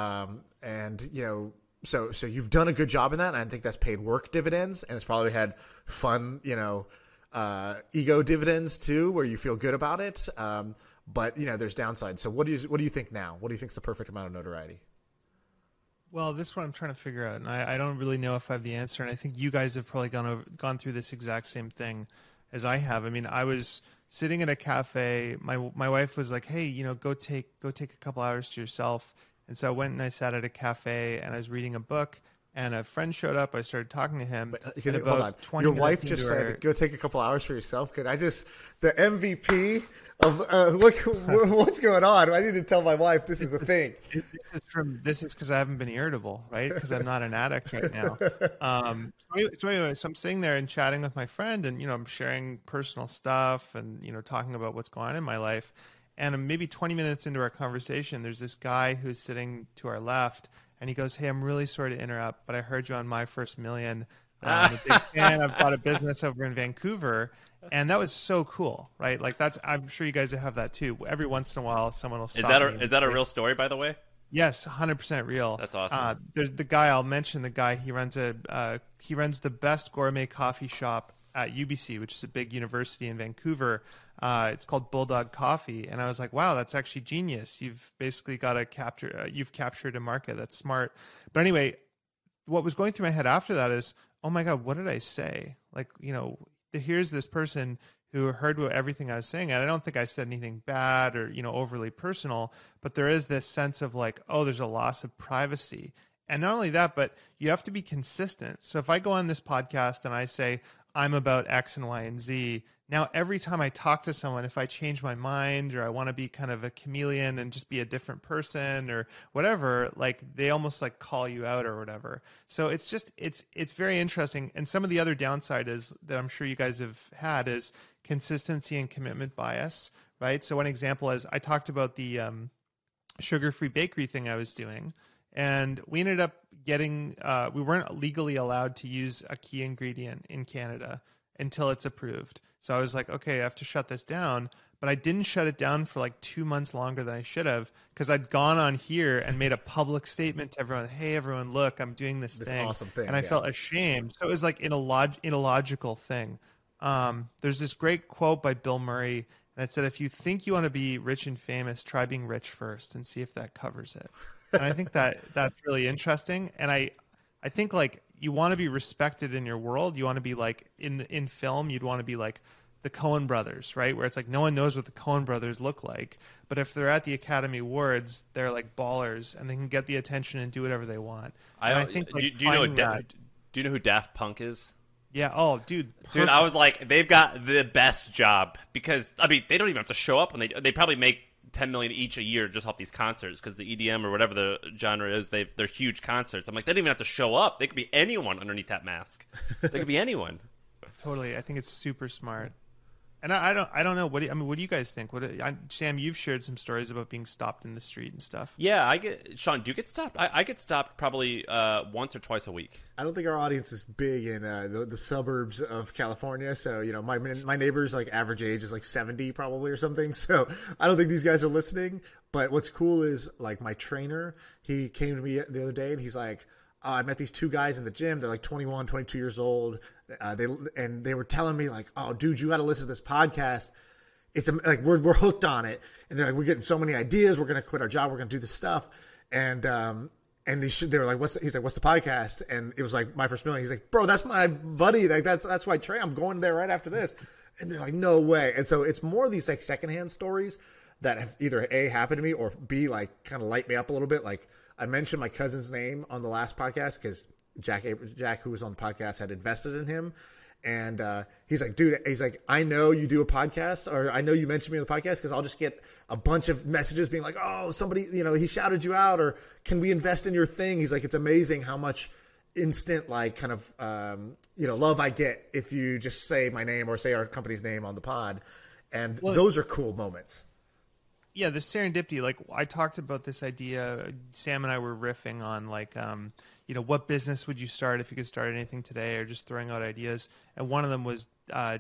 So you've done a good job in that, and I think that's paid work dividends, and it's probably had fun, ego dividends too, where you feel good about it. But there's downsides. So what do you think now? What do you think is the perfect amount of notoriety? Well, this is what I'm trying to figure out, and I don't really know if I have the answer. And I think you guys have probably gone through this exact same thing as I have. I mean, I was sitting at a cafe. My wife was like, "Hey, go take a couple hours to yourself." And so I went and I sat at a cafe and I was reading a book. And a friend showed up. I started talking to him. Hold on. Your wife just said, "Go take a couple hours for yourself." Could I just the MVP of what's going on? I need to tell my wife this is a thing. This is because I haven't been irritable, right? Because I'm not an addict right now. So I'm sitting there and chatting with my friend, and I'm sharing personal stuff and talking about what's going on in my life. And maybe 20 minutes into our conversation, there's this guy who's sitting to our left. And he goes, "Hey, I'm really sorry to interrupt, but I heard you on My First Million. I'm a big fan. I've got a business over in Vancouver." And that was so cool, right? Like I'm sure you guys have that too. Every once in a while, someone will stop me. Is that a real story, by the way? Yes, 100% real. That's awesome. There's the guy, I'll mention the guy, he runs the best gourmet coffee shop at UBC, which is a big university in Vancouver. It's called Bulldog Coffee. And I was like, wow, that's actually genius. You've basically got to you've captured a market. That's smart. But anyway, what was going through my head after that is, oh my God, what did I say? Like, here's this person who heard everything I was saying. And I don't think I said anything bad or, overly personal, but there is this sense of like, oh, there's a loss of privacy. And not only that, but you have to be consistent. So if I go on this podcast and I say, I'm about X and Y and Z, now every time I talk to someone, if I change my mind or I want to be kind of a chameleon and just be a different person or whatever, like they almost like call you out or whatever. So it's very interesting. And some of the other downside is that I'm sure you guys have had is consistency and commitment bias, right? So one example is I talked about the sugar-free bakery thing I was doing. And we ended up getting, we weren't legally allowed to use a key ingredient in Canada until it's approved. So I was like, okay, I have to shut this down. But I didn't shut it down for like 2 months longer than I should have because I'd gone on here and made a public statement to everyone, hey, everyone, look, I'm doing this thing. Awesome thing. And I felt ashamed. So it was like an illogical thing. There's this great quote by Bill Murray, and it said, if you think you want to be rich and famous, try being rich first and see if that covers it. And I think that's really interesting. And I think like you want to be respected in your world. You want to be like in film, you'd want to be like the Coen brothers, right? Where it's like no one knows what the Coen brothers look like, but if they're at the Academy Awards, they're like ballers and they can get the attention and do whatever they want. I think do you know do you know who Daft Punk is? Yeah. Oh, dude. Dude, I was like, they've got the best job because I mean they don't even have to show up when they probably make 10 million each a year just off these concerts because the EDM or whatever the genre is, they're huge concerts. I'm like, they don't even have to show up. They could be anyone underneath that mask. They could be anyone. Totally. I think it's super smart. And I don't know. What do you guys think? Sam, you've shared some stories about being stopped in the street and stuff. Yeah, Sean, do you get stopped? I get stopped probably once or twice a week. I don't think our audience is big in the suburbs of California. So, you know, my neighbor's like average age is like 70 probably or something. So I don't think these guys are listening. But what's cool is like my trainer, he came to me the other day and he's like, I met these two guys in the gym. They're like 21, 22 years old. They were telling me like, oh, dude, you got to listen to this podcast. It's like we're hooked on it, and they're like, we're getting so many ideas. We're gonna quit our job. We're gonna do this stuff, and they were like, he's like, what's the podcast? And it was like My First Million. He's like, bro, that's my buddy. Like that's my train. I'm going there right after this. And they're like, no way. And so it's more of these like secondhand stories that have either A, happened to me, or B, like kind of light me up a little bit. Like I mentioned my cousin's name on the last podcast because Jack, who was on the podcast, had invested in him. And he's like, dude, I know you do a podcast, or I know you mentioned me on the podcast because I'll just get a bunch of messages being like, oh, somebody, you know, he shouted you out, or can we invest in your thing? He's like, it's amazing how much instant, like, kind of, love I get if you just say my name or say our company's name on the pod. And those are cool moments. Yeah, the serendipity. Like I talked about this idea. Sam and I were riffing on like, what business would you start if you could start anything today, or just throwing out ideas. And one of them was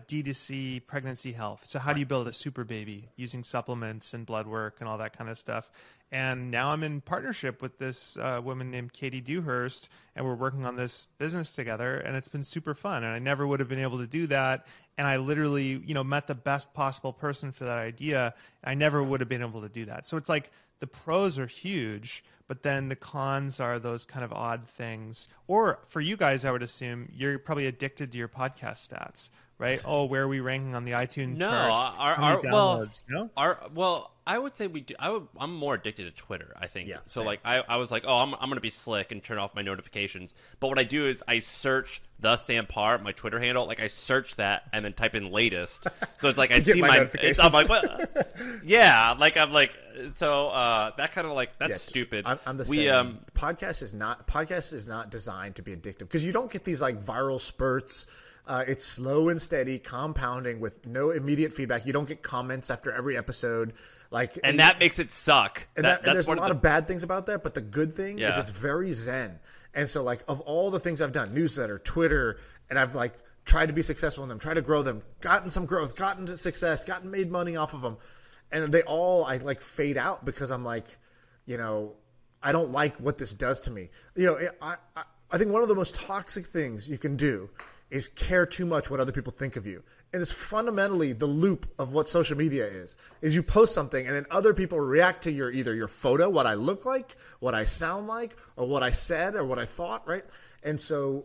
D2C pregnancy health. So how do you build a super baby using supplements and blood work and all that kind of stuff? And now I'm in partnership with this woman named Katie Dewhurst, and we're working on this business together, and it's been super fun. And I never would have been able to do that. And I literally, met the best possible person for that idea. I never would have been able to do that. So it's like the pros are huge, but then the cons are those kind of odd things. Or for you guys, I would assume you're probably addicted to your podcast stats, right? Oh, where are we ranking on the iTunes charts? How many downloads? I would say we do. I'm more addicted to Twitter, I think. Yeah, so same. like I was like, oh, I'm going to be slick and turn off my notifications. But what I do is I search the Sam Parr, my Twitter handle. Like I search that and then type in latest. So it's like I see my notifications. I'm like, what? Yeah, like I'm like, so that kind of like that's stupid. I'm the same. Podcast is not designed to be addictive because you don't get these like viral spurts. It's slow and steady, compounding with no immediate feedback. You don't get comments after every episode. That makes it suck. And there's a lot of bad things about that, but the good thing is it's very zen. And so, like, of all the things I've done, newsletter, Twitter, and I've, like, tried to be successful in them, tried to grow them, gotten some growth, gotten to success, made money off of them. And they all, I fade out because I'm like, I don't like what this does to me. I think one of the most toxic things you can do is care too much what other people think of you. And it's fundamentally the loop of what social media is you post something and then other people react to either your photo, what I look like, what I sound like, or what I said or what I thought, right? And so,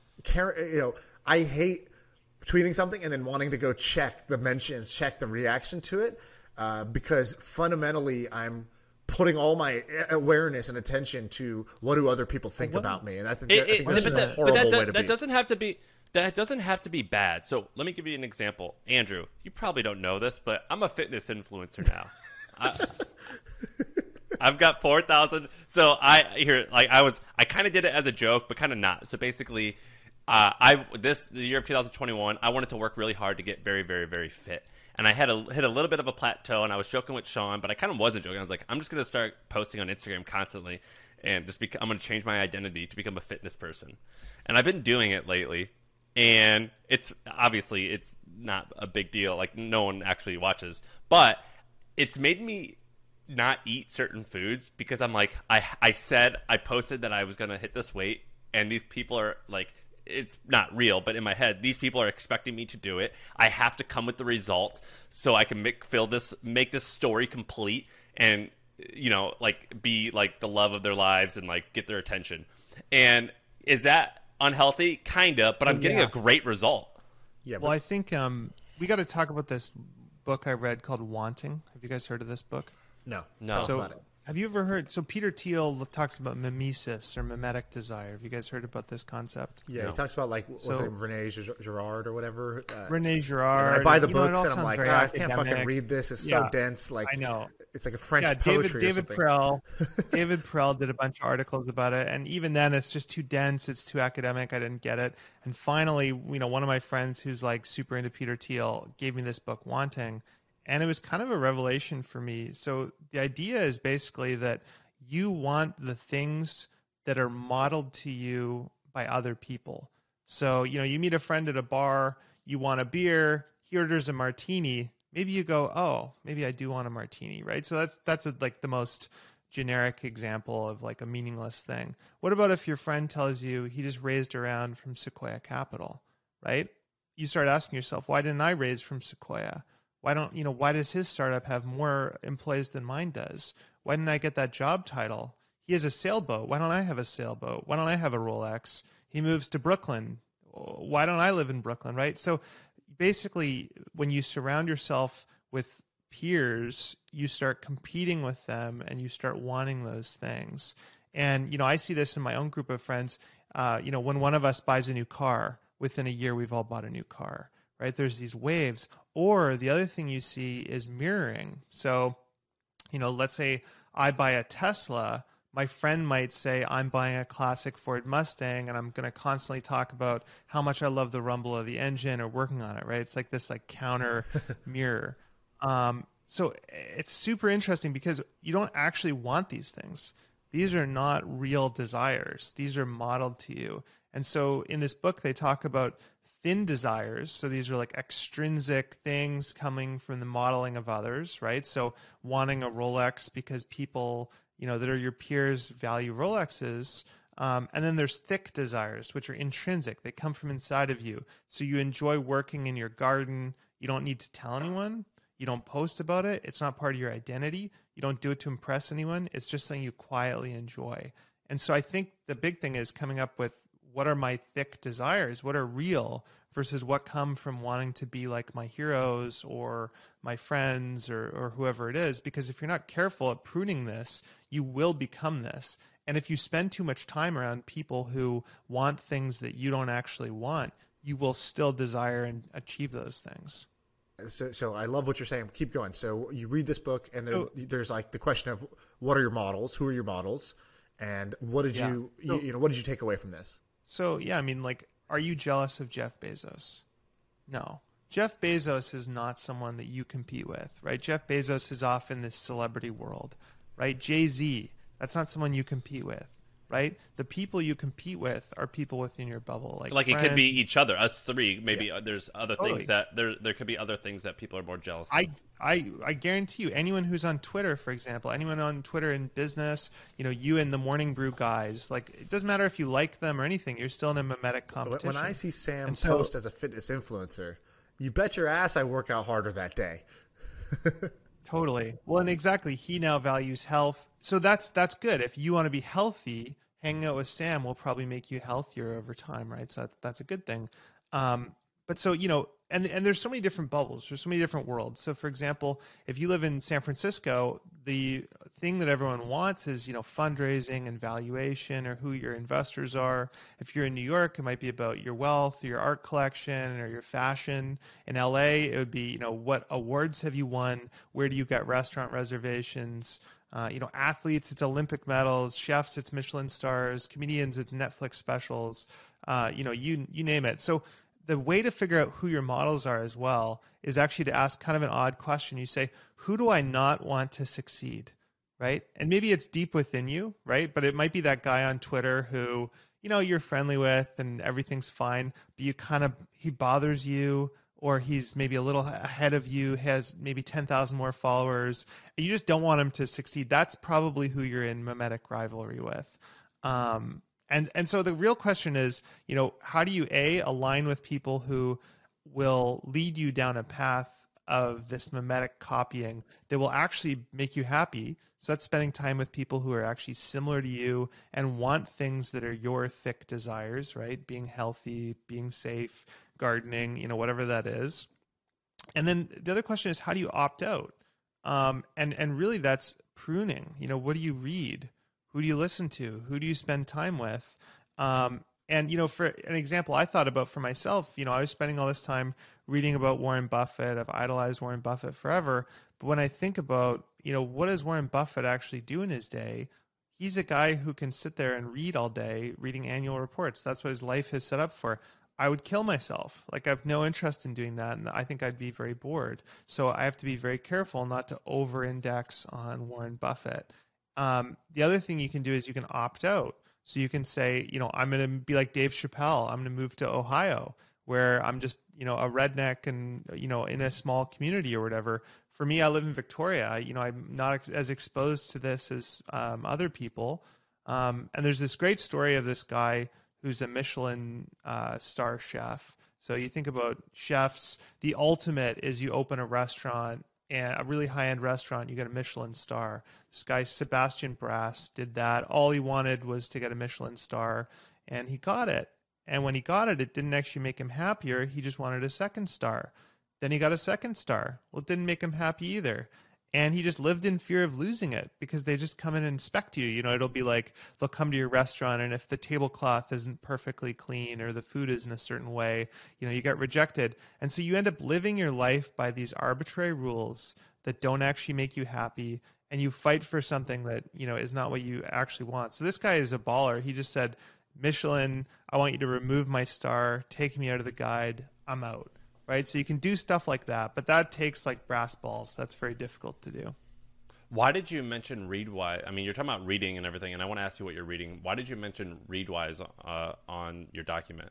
I hate tweeting something and then wanting to go check the mentions, check the reaction to it, because fundamentally I'm putting all my awareness and attention to what do other people think about me. And I think that's just a horrible way to be. That doesn't have to be bad. So let me give you an example. Andrew, you probably don't know this, but I'm a fitness influencer now. I've got 4,000. So I kind of did it as a joke, but kind of not. So basically, the year of 2021, I wanted to work really hard to get very, very, very fit. And I hit a little bit of a plateau, and I was joking with Sean, but I kind of wasn't joking. I was like, I'm just going to start posting on Instagram constantly, and I'm going to change my identity to become a fitness person. And I've been doing it lately. And it's not a big deal. Like no one actually watches, but it's made me not eat certain foods because I'm like, I posted that I was going to hit this weight, and these people are like, it's not real, but in my head, these people are expecting me to do it. I have to come with the result so I can make this story complete and, be like the love of their lives and like get their attention. And is that unhealthy? Kinda, but I'm getting a great result. Yeah. Well, I think we got to talk about this book I read called Wanting. Have you guys heard of this book? No. No. Tell us So, about it. have you ever heard? So, Peter Thiel talks about mimesis or mimetic desire. Have you guys heard about this concept? Yeah, No. he talks about like what's So- his name, Renee Girard or whatever. Renee and Girard. I buy the you know, it books all and I'm sounds like, very I can't fucking academic. read this. It's Yeah, so dense. Like I know. it's like a French Yeah, poetry David or something. David Perel did a bunch of articles about it, and even then, it's just too dense. It's too academic. I didn't get it. And finally, one of my friends who's like super into Peter Thiel gave me this book, Wanting, and it was kind of a revelation for me. So the idea is basically that you want the things that are modeled to you by other people. So you meet a friend at a bar, you want a beer, he orders a martini. Maybe you go, oh, maybe I do want a martini, right? So that's like the most generic example of like a meaningless thing. What about if your friend tells you he just raised around from Sequoia Capital, right? You start asking yourself, why didn't I raise from Sequoia? Why does his startup have more employees than mine does? Why didn't I get that job title? He has a sailboat. Why don't I have a sailboat? Why don't I have a Rolex? He moves to Brooklyn. Why don't I live in Brooklyn, right? So basically, when you surround yourself with peers, you start competing with them and you start wanting those things. And, I see this in my own group of friends. When one of us buys a new car, within a year, we've all bought a new car, right? There's these waves. Or the other thing you see is mirroring. So, let's say I buy a Tesla. My friend might say, I'm buying a classic Ford Mustang, and I'm going to constantly talk about how much I love the rumble of the engine or working on it, right? It's like this counter mirror. So it's super interesting because you don't actually want these things. These are not real desires. These are modeled to you. And so in this book, they talk about thin desires. So these are like extrinsic things coming from the modeling of others, right? So wanting a Rolex because people, that are your peers value Rolexes. And then there's thick desires, which are intrinsic. They come from inside of you. So you enjoy working in your garden. You don't need to tell anyone. You don't post about it. It's not part of your identity. You don't do it to impress anyone. It's just something you quietly enjoy. And so I think the big thing is coming up with what are my thick desires? What are real versus what come from wanting to be like my heroes or my friends or whoever it is? Because if you're not careful at pruning this, you will become this. And if you spend too much time around people who want things that you don't actually want, you will still desire and achieve those things. So I love what you're saying. Keep going. So you read this book, and there's like the question of what are your models? Who are your models? And what did what did you take away from this? So, are you jealous of Jeff Bezos? No. Jeff Bezos is not someone that you compete with, right? Jeff Bezos is off in this celebrity world, right? Jay-Z, that's not someone you compete with, right? The people you compete with are people within your bubble. Like it friends. could be each other, us three. Maybe there's other things that there could be other things that people are more jealous of. I guarantee you, anyone who's on Twitter, for example, anyone on Twitter in business, you and the Morning Brew guys, it doesn't matter if you like them or anything, you're still in a mimetic competition. When I see Sam post as a fitness influencer, you bet your ass I work out harder that day. Totally. Well, and exactly, he now values health. So that's good. If you want to be healthy, hanging out with Sam will probably make you healthier over time, right? So that's a good thing. But so, and there's so many different bubbles. There's so many different worlds. So, for example, if you live in San Francisco, the thing that everyone wants is, fundraising and valuation or who your investors are. If you're in New York, it might be about your wealth, or your art collection, or your fashion. In LA, it would be, what awards have you won? Where do you get restaurant reservations? Athletes, it's Olympic medals. Chefs, it's Michelin stars. Comedians, it's Netflix specials. You name it. So the way to figure out who your models are as well is actually to ask kind of an odd question. You say, who do I not want to succeed, right? And maybe it's deep within you, right? But it might be that guy on Twitter who, you're friendly with and everything's fine, but he bothers you, or he's maybe a little ahead of you, has maybe 10,000 more followers. And you just don't want him to succeed. That's probably who you're in mimetic rivalry with. And so the real question is, how do you align with people who will lead you down a path of this mimetic copying that will actually make you happy? So that's spending time with people who are actually similar to you and want things that are your thick desires, right? Being healthy, being safe, gardening, whatever that is. And then the other question is, how do you opt out? And really that's pruning. You know, what do you read? Who do you listen to? Who do you spend time with? And, you know, for an example I thought about for myself, you know, I was spending all this time reading about Warren Buffett. I've idolized Warren Buffett forever. But when I think about, you know, what does Warren Buffett actually do in his day? He's a guy who can sit there and read all day, reading annual reports. That's what his life is set up for. I would kill myself. Like, I have no interest in doing that, and I think I'd be very bored. So I have to be very careful not to over-index on Warren Buffett. The other thing you can do is you can opt out. So you can say, you know, I'm going to be like Dave Chappelle. I'm going to move to Ohio, where I'm just, you know, a redneck and, you know, in a small community or whatever. For me, I live in Victoria. You know, I'm not as exposed to this as other people. And there's this great story of this guy who's a Michelin star chef. So you think about chefs, the ultimate is you open a restaurant, and a really high-end restaurant, you get a Michelin star. This guy, Sebastian Brass, did that. All he wanted was to get a Michelin star, and he got it. And when he got it, it didn't actually make him happier. He just wanted a second star. Then he got a second star. Well, it didn't make him happy either. And he just lived in fear of losing it because they just come in and inspect you. You know, it'll be like they'll come to your restaurant, and if the tablecloth isn't perfectly clean or the food is in a certain way, you know, you get rejected. And so you end up living your life by these arbitrary rules that don't actually make you happy, and you fight for something that, you know, is not what you actually want. So this guy is a baller. He just said, Michelin, I want you to remove my star, take me out of the guide, I'm out. Right? So you can do stuff like that, but that takes like brass balls. That's very difficult to do. Why did you mention Readwise? I mean, you're talking about reading and everything, and I want to ask you what you're reading. Why did you mention Readwise on your document?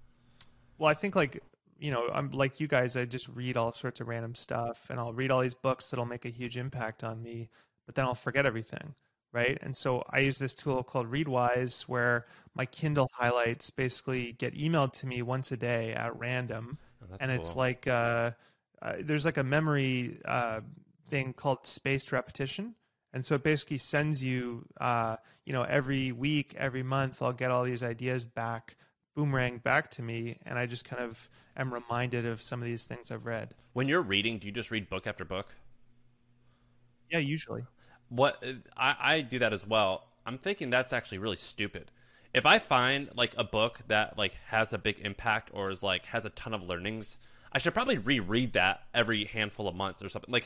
Well, I think, like, you know, I'm like you guys, I just read all sorts of random stuff, and I'll read all these books that'll make a huge impact on me, but then I'll forget everything. Right. And so I use this tool called Readwise, where my Kindle highlights basically get emailed to me once a day at random. And cool. It's like there's like a memory thing called spaced repetition. And so it basically sends you, you know, every week, every month, I'll get all these ideas back, boomerang back to me. And I just kind of am reminded of some of these things I've read. When you're reading, do you just read book after book? Yeah, usually. What I do that as well. I'm thinking that's actually really stupid. If I find like a book that like has a big impact or is like has a ton of learnings, I should probably reread that every handful of months or something. Like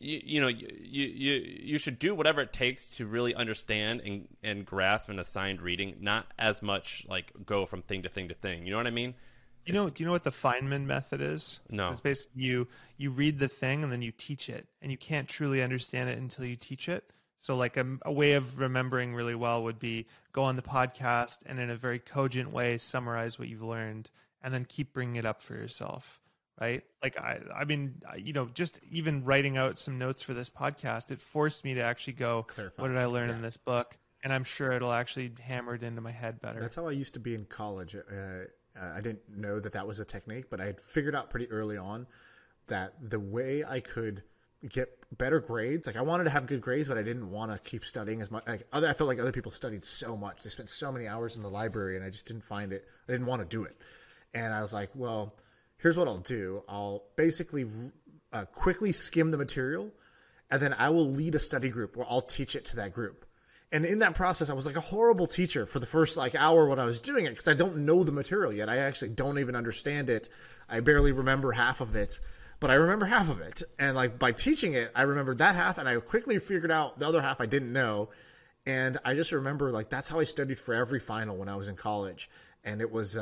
you should do whatever it takes to really understand and grasp an assigned reading, not as much like go from thing to thing to thing. You know what I mean? Do you know what the Feynman method is? No. It's basically you read the thing and then you teach it, and you can't truly understand it until you teach it. So like a way of remembering really well would be go on the podcast and in a very cogent way summarize what you've learned, and then keep bringing it up for yourself, right? Like I mean, you know, just even writing out some notes for this podcast, it forced me to actually go, clarify. What did I learn in this book? And I'm sure it'll actually hammer it into my head better. That's how I used to be in college. I didn't know that was a technique, but I had figured out pretty early on that the way I could get better grades, like I wanted to have good grades, but I didn't want to keep studying as much. I felt like other people studied so much. They spent so many hours in the library, and I just didn't find it. I didn't want to do it. And I was like, well, here's what I'll do. I'll basically quickly skim the material, and then I will lead a study group where I'll teach it to that group. And in that process, I was like a horrible teacher for the first like hour when I was doing it, because I don't know the material yet. I actually don't even understand it. I barely remember half of it, but I remember half of it. And like by teaching it, I remembered that half, and I quickly figured out the other half I didn't know. And I just remember like that's how I studied for every final when I was in college. And it was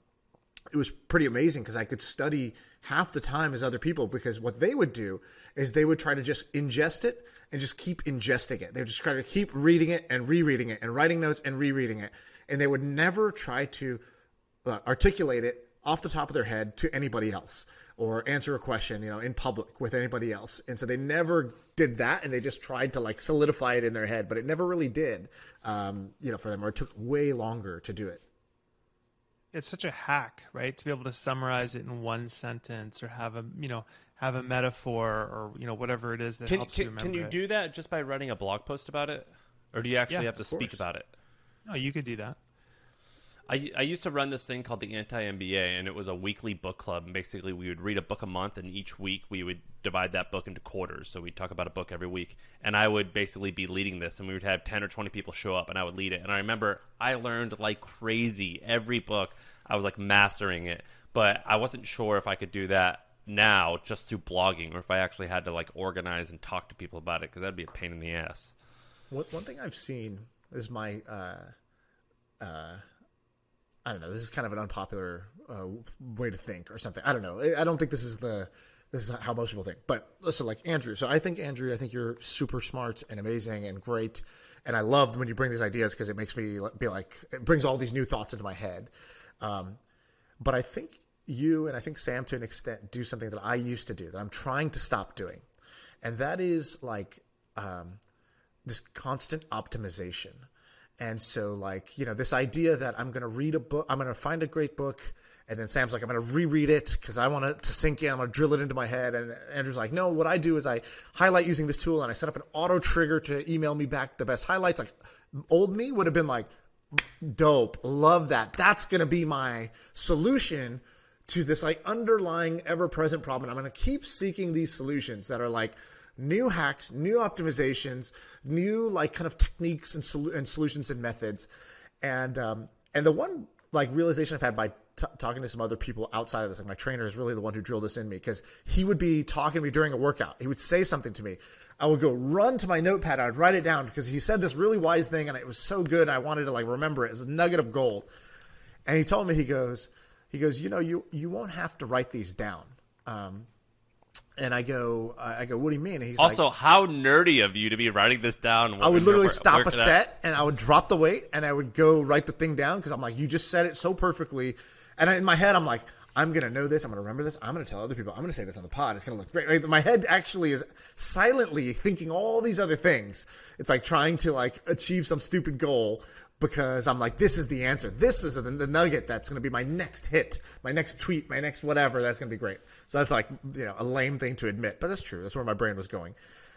pretty amazing because I could study half the time as other people, because what they would do is they would try to just ingest it and just keep ingesting it. They would just try to keep reading it and rereading it and writing notes and rereading it. And they would never try to articulate it off the top of their head to anybody else or answer a question, you know, in public with anybody else. And so they never did that, and they just tried to like solidify it in their head, but it never really did, you know, for them, or it took way longer to do it. It's such a hack, right? To be able to summarize it in one sentence, or have a metaphor, or, you know, whatever it is that helps you remember. Can you do that just by writing a blog post about it? Or do you actually have to speak about it? No, you could do that. I used to run this thing called the Anti-MBA, and it was a weekly book club. And basically, we would read a book a month, and each week we would divide that book into quarters. So we'd talk about a book every week, and I would basically be leading this, and we would have 10 or 20 people show up, and I would lead it. And I remember I learned like crazy. Every book, I was like mastering it, but I wasn't sure if I could do that now just through blogging, or if I actually had to like organize and talk to people about it, because that'd be a pain in the ass. One thing I've seen is my I don't know. This is kind of an unpopular way to think or something. I don't know. I don't think this is how most people think. But listen, like Andrew. So I think you're super smart and amazing and great. And I love when you bring these ideas, because it makes me be like, it brings all these new thoughts into my head. But I think you and I think Sam, to an extent, do something that I used to do that I'm trying to stop doing. And that is like this constant optimization. And so, like, you know, this idea that I'm going to read a book, I'm going to find a great book, and then Sam's like, I'm going to reread it because I want it to sink in. I'm going to drill it into my head. And Andrew's like, no, what I do is I highlight using this tool, and I set up an auto trigger to email me back the best highlights. Like, old me would have been like, dope, love that. That's going to be my solution to this like underlying ever-present problem. And I'm going to keep seeking these solutions that are like new hacks, new optimizations, new like kind of techniques and solutions and methods. And the one like realization I've had by talking to some other people outside of this, like my trainer is really the one who drilled this in me, because he would be talking to me during a workout. He would say something to me. I would go run to my notepad. I would write it down because he said this really wise thing and it was so good. I wanted to like remember it as a nugget of gold. And he told me, he goes, you know, you won't have to write these down. And I go, what do you mean? And he's also, like, how nerdy of you to be writing this down. I would literally stop a set and I would drop the weight and I would go write the thing down, because I'm like, you just said it so perfectly. And in my head, I'm like, I'm going to know this. I'm going to remember this. I'm going to tell other people. I'm going to say this on the pod. It's going to look great. Right? My head actually is silently thinking all these other things. It's like trying to like achieve some stupid goal, because I'm like, this is the answer. This is the nugget that's going to be my next hit, my next tweet, my next whatever. That's going to be great. So that's like, you know, a lame thing to admit, but that's true. That's where my brain was going.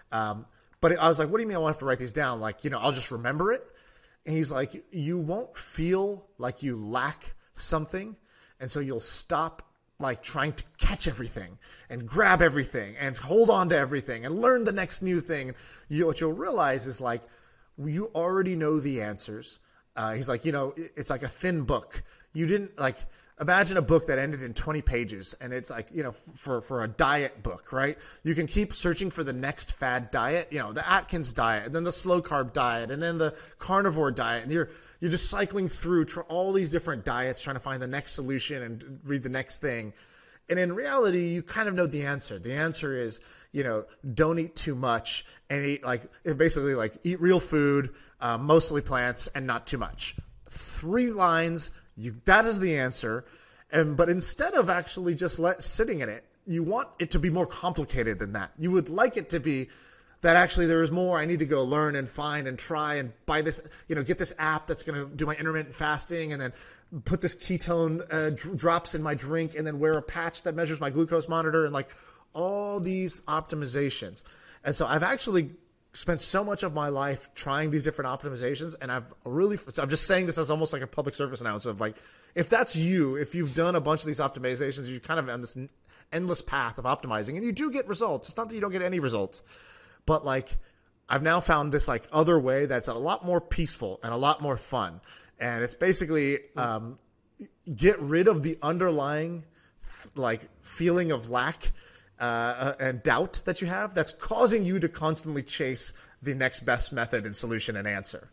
But I was like, what do you mean I won't have to write these down? Like, you know, I'll just remember it. And he's like, you won't feel like you lack something. And so you'll stop like trying to catch everything and grab everything and hold on to everything and learn the next new thing. What you'll realize is like, you already know the answers. He's like, you know, it's like a thin book. You didn't like imagine a book that ended in 20 pages, and it's like, you know, for a diet book, right? You can keep searching for the next fad diet, you know, the Atkins diet, and then the slow carb diet, and then the carnivore diet, and you're just cycling through all these different diets, trying to find the next solution and read the next thing. And in reality, you kind of know the answer. The answer is, you know, don't eat too much and eat eat real food, mostly plants, and not too much. 3 lines. That is the answer. But instead of actually just sitting in it, you want it to be more complicated than that. You would like it to be that actually there is more. I need to go learn and find and try and buy this, you know, get this app that's going to do my intermittent fasting, and then put this ketone drops in my drink, and then wear a patch that measures my glucose monitor, and like all these optimizations. And so I've actually spent so much of my life trying these different optimizations, and I'm just saying this as almost like a public service announcement of like, if that's you, if you've done a bunch of these optimizations, you're kind of on this endless path of optimizing, and you do get results. It's not that you don't get any results, but like I've now found this like other way that's a lot more peaceful and a lot more fun. And it's basically get rid of the underlying like feeling of lack and doubt that you have that's causing you to constantly chase the next best method and solution and answer.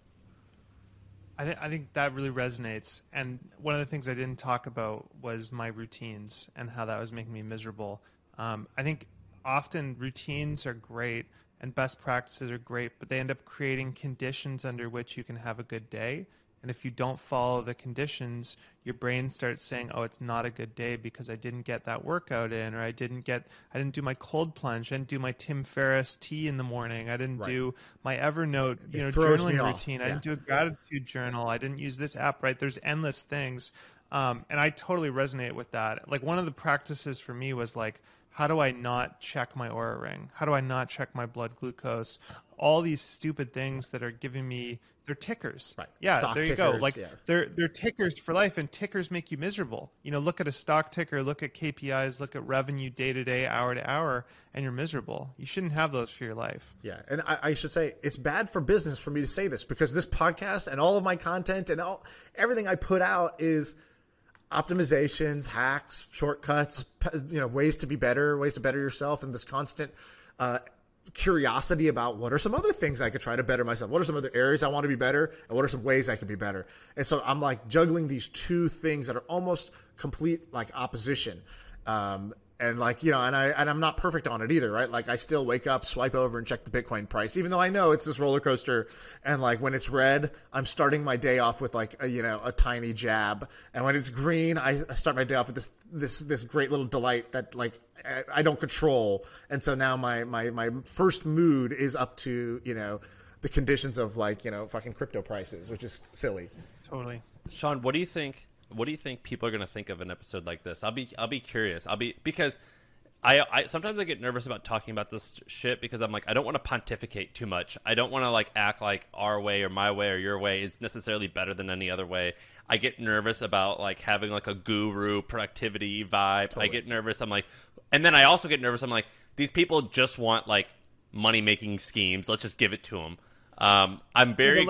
I think that really resonates. And one of the things I didn't talk about was my routines and how that was making me miserable. I think often routines are great and best practices are great, but they end up creating conditions under which you can have a good day. And if you don't follow the conditions, your brain starts saying, oh, it's not a good day because I didn't get that workout in, or I didn't do my cold plunge, I didn't do my Tim Ferriss tea in the morning, I didn't do my Evernote, journaling routine, I didn't do a gratitude journal, I didn't use this app, right? There's endless things. And I totally resonate with that. Like one of the practices for me was like how do I not check my Oura ring? How do I not check my blood glucose? All these stupid things that are giving me, they're tickers. Right. Yeah, Stock there you go. tickers, Like yeah. they're tickers for life, and tickers make you miserable. You know, look at a stock ticker, look at KPIs, look at revenue day to day, hour to hour, and you're miserable. You shouldn't have those for your life. Yeah, and I should say it's bad for business for me to say this, because this podcast and all of my content and everything I put out is optimizations, hacks, shortcuts, ways to be better, ways to better yourself, and this constant curiosity about what are some other things I could try to better myself. What are some other areas I want to be better, and what are some ways I could be better? And so I'm like juggling these two things that are almost complete like opposition. And like, and I'm not perfect on it either, right? Like I still wake up, swipe over and check the Bitcoin price, even though I know it's this roller coaster. And like when it's red, I'm starting my day off with like a tiny jab. And when it's green, I start my day off with this great little delight that like I don't control. And so now my first mood is up to, the conditions of like, fucking crypto prices, which is silly. Totally. Sean, what do you think? What do you think people are going to think of an episode like this? I'll be curious. Because I sometimes I get nervous about talking about this shit, because I'm like, I don't want to pontificate too much. I don't want to like act like our way or my way or your way is necessarily better than any other way. I get nervous about like having like a guru productivity vibe. Totally. I get nervous. I'm like, and then I also get nervous. I'm like, these people just want like money making schemes. Let's just give it to them. I'm very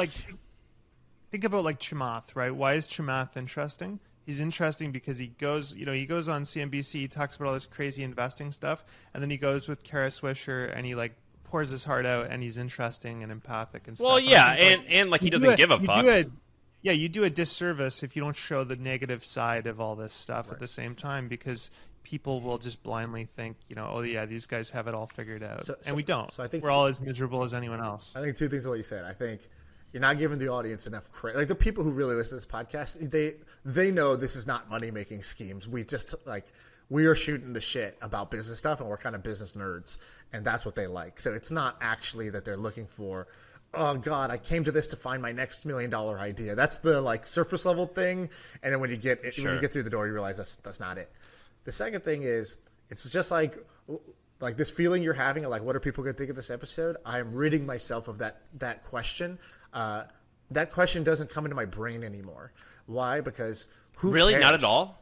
Think about like Chamath, right? Why is Chamath interesting? He's interesting because he goes on CNBC, he talks about all this crazy investing stuff, and then he goes with Kara Swisher and he like pours his heart out, and he's interesting and empathic and stuff. Well, yeah, and like he doesn't give a fuck. You do a disservice if you don't show the negative side of all this stuff at the same time, because people will just blindly think, oh yeah, these guys have it all figured out, and we don't. So I think we're all as miserable as anyone else. I think two things of what you said. I think you're not giving the audience enough credit. Like the people who really listen to this podcast, they know this is not money making schemes. We just we are shooting the shit about business stuff, and we're kind of business nerds, and that's what they like. So it's not actually that they're looking for, oh God, I came to this to find my next $1 million idea. That's the like surface level thing, and then when you get when you get through the door, you realize that's not it. The second thing is, it's just like this feeling you're having of like, what are people going to think of this episode? I am ridding myself of that question. That question doesn't come into my brain anymore. Why? Because who really cares? Not at all.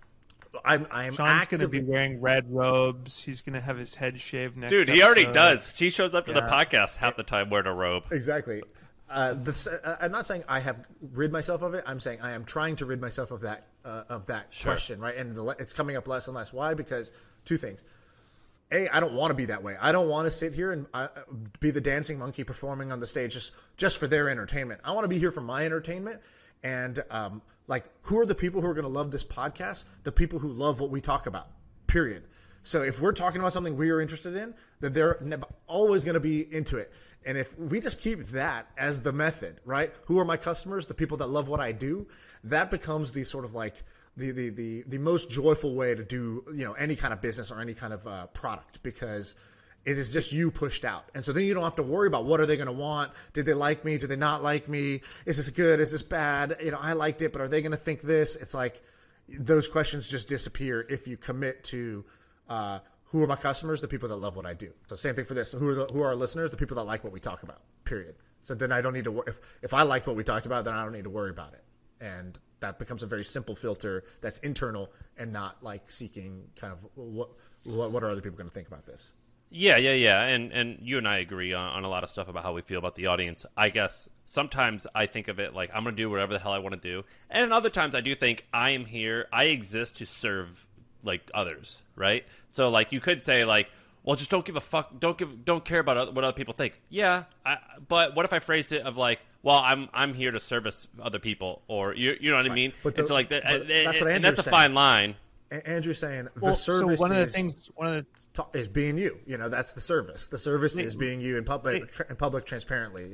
I'm Sean's going to be wearing red robes. He's going to have his head shaved next. Dude, he already does. He shows up to the podcast half the time wearing a robe. Exactly. I'm not saying I have rid myself of it. I'm saying I am trying to rid myself of that question, right? And it's coming up less and less. Why? Because two things. A, I don't want to be that way. I don't want to sit here and be the dancing monkey performing on the stage just for their entertainment. I want to be here for my entertainment. And who are the people who are going to love this podcast? The people who love what we talk about, period. So if we're talking about something we are interested in, then they're always going to be into it. And if we just keep that as the method, right? Who are my customers? The people that love what I do. That becomes the sort of like the most joyful way to do, any kind of business or any kind of product, because it is just you pushed out. And so then you don't have to worry about what are they going to want? Did they like me? Did they not like me? Is this good? Is this bad? I liked it, but are they going to think this? It's like those questions just disappear if you commit to who are my customers? The people that love what I do. So same thing for this. So who are our listeners? The people that like what we talk about, period. So then I don't need to if I liked what we talked about, then I don't need to worry about it. And that becomes a very simple filter that's internal and not like seeking kind of what are other people going to think about this. Yeah. And you and I agree on a lot of stuff about how we feel about the audience. I guess sometimes I think of it like I'm going to do whatever the hell I want to do. And other times I do think I am here. I exist to serve like others, right? So like you could say like, well, just don't give a fuck. Don't care about what other people think. Yeah, but what if I phrased it of like, well, I'm here to service other people, or you know what I mean? But it's like that, that's what Andrew's and that's a saying. fine line. Andrew's saying the service so one of the things is being you. That's the service. The service is being you in public transparently.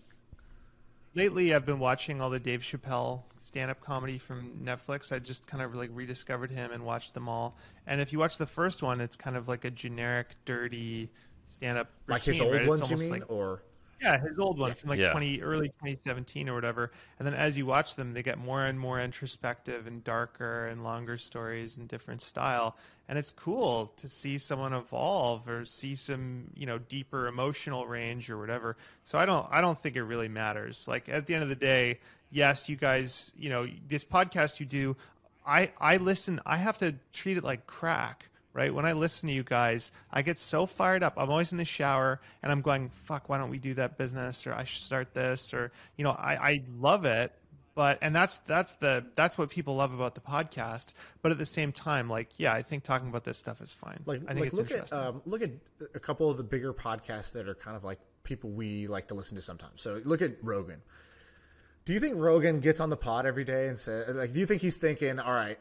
Lately, I've been watching all the Dave Chappelle stand-up comedy from Netflix. I just kind of like rediscovered him and watched them all. And if you watch the first one, it's kind of like a generic, dirty stand-up routine, like his old right? ones, you mean? like, or Yeah, his old one from like Yeah. early 2017 or whatever. And then as you watch them, they get more and more introspective and darker and longer stories and different style. And it's cool to see someone evolve or see some, deeper emotional range or whatever. So I don't think it really matters. Like at the end of the day, yes, you guys, this podcast you do, I listen, I have to treat it like crack. Right? When I listen to you guys, I get so fired up. I'm always in the shower and I'm going, fuck, why don't we do that business? Or I should start this, or, I love it. And that's what people love about the podcast. But at the same time, I think talking about this stuff is fine. I think it's interesting. Look at a couple of the bigger podcasts that are kind of like people we like to listen to sometimes. So look at Rogan. Do you think Rogan gets on the pod every day and says, do you think he's thinking, all right,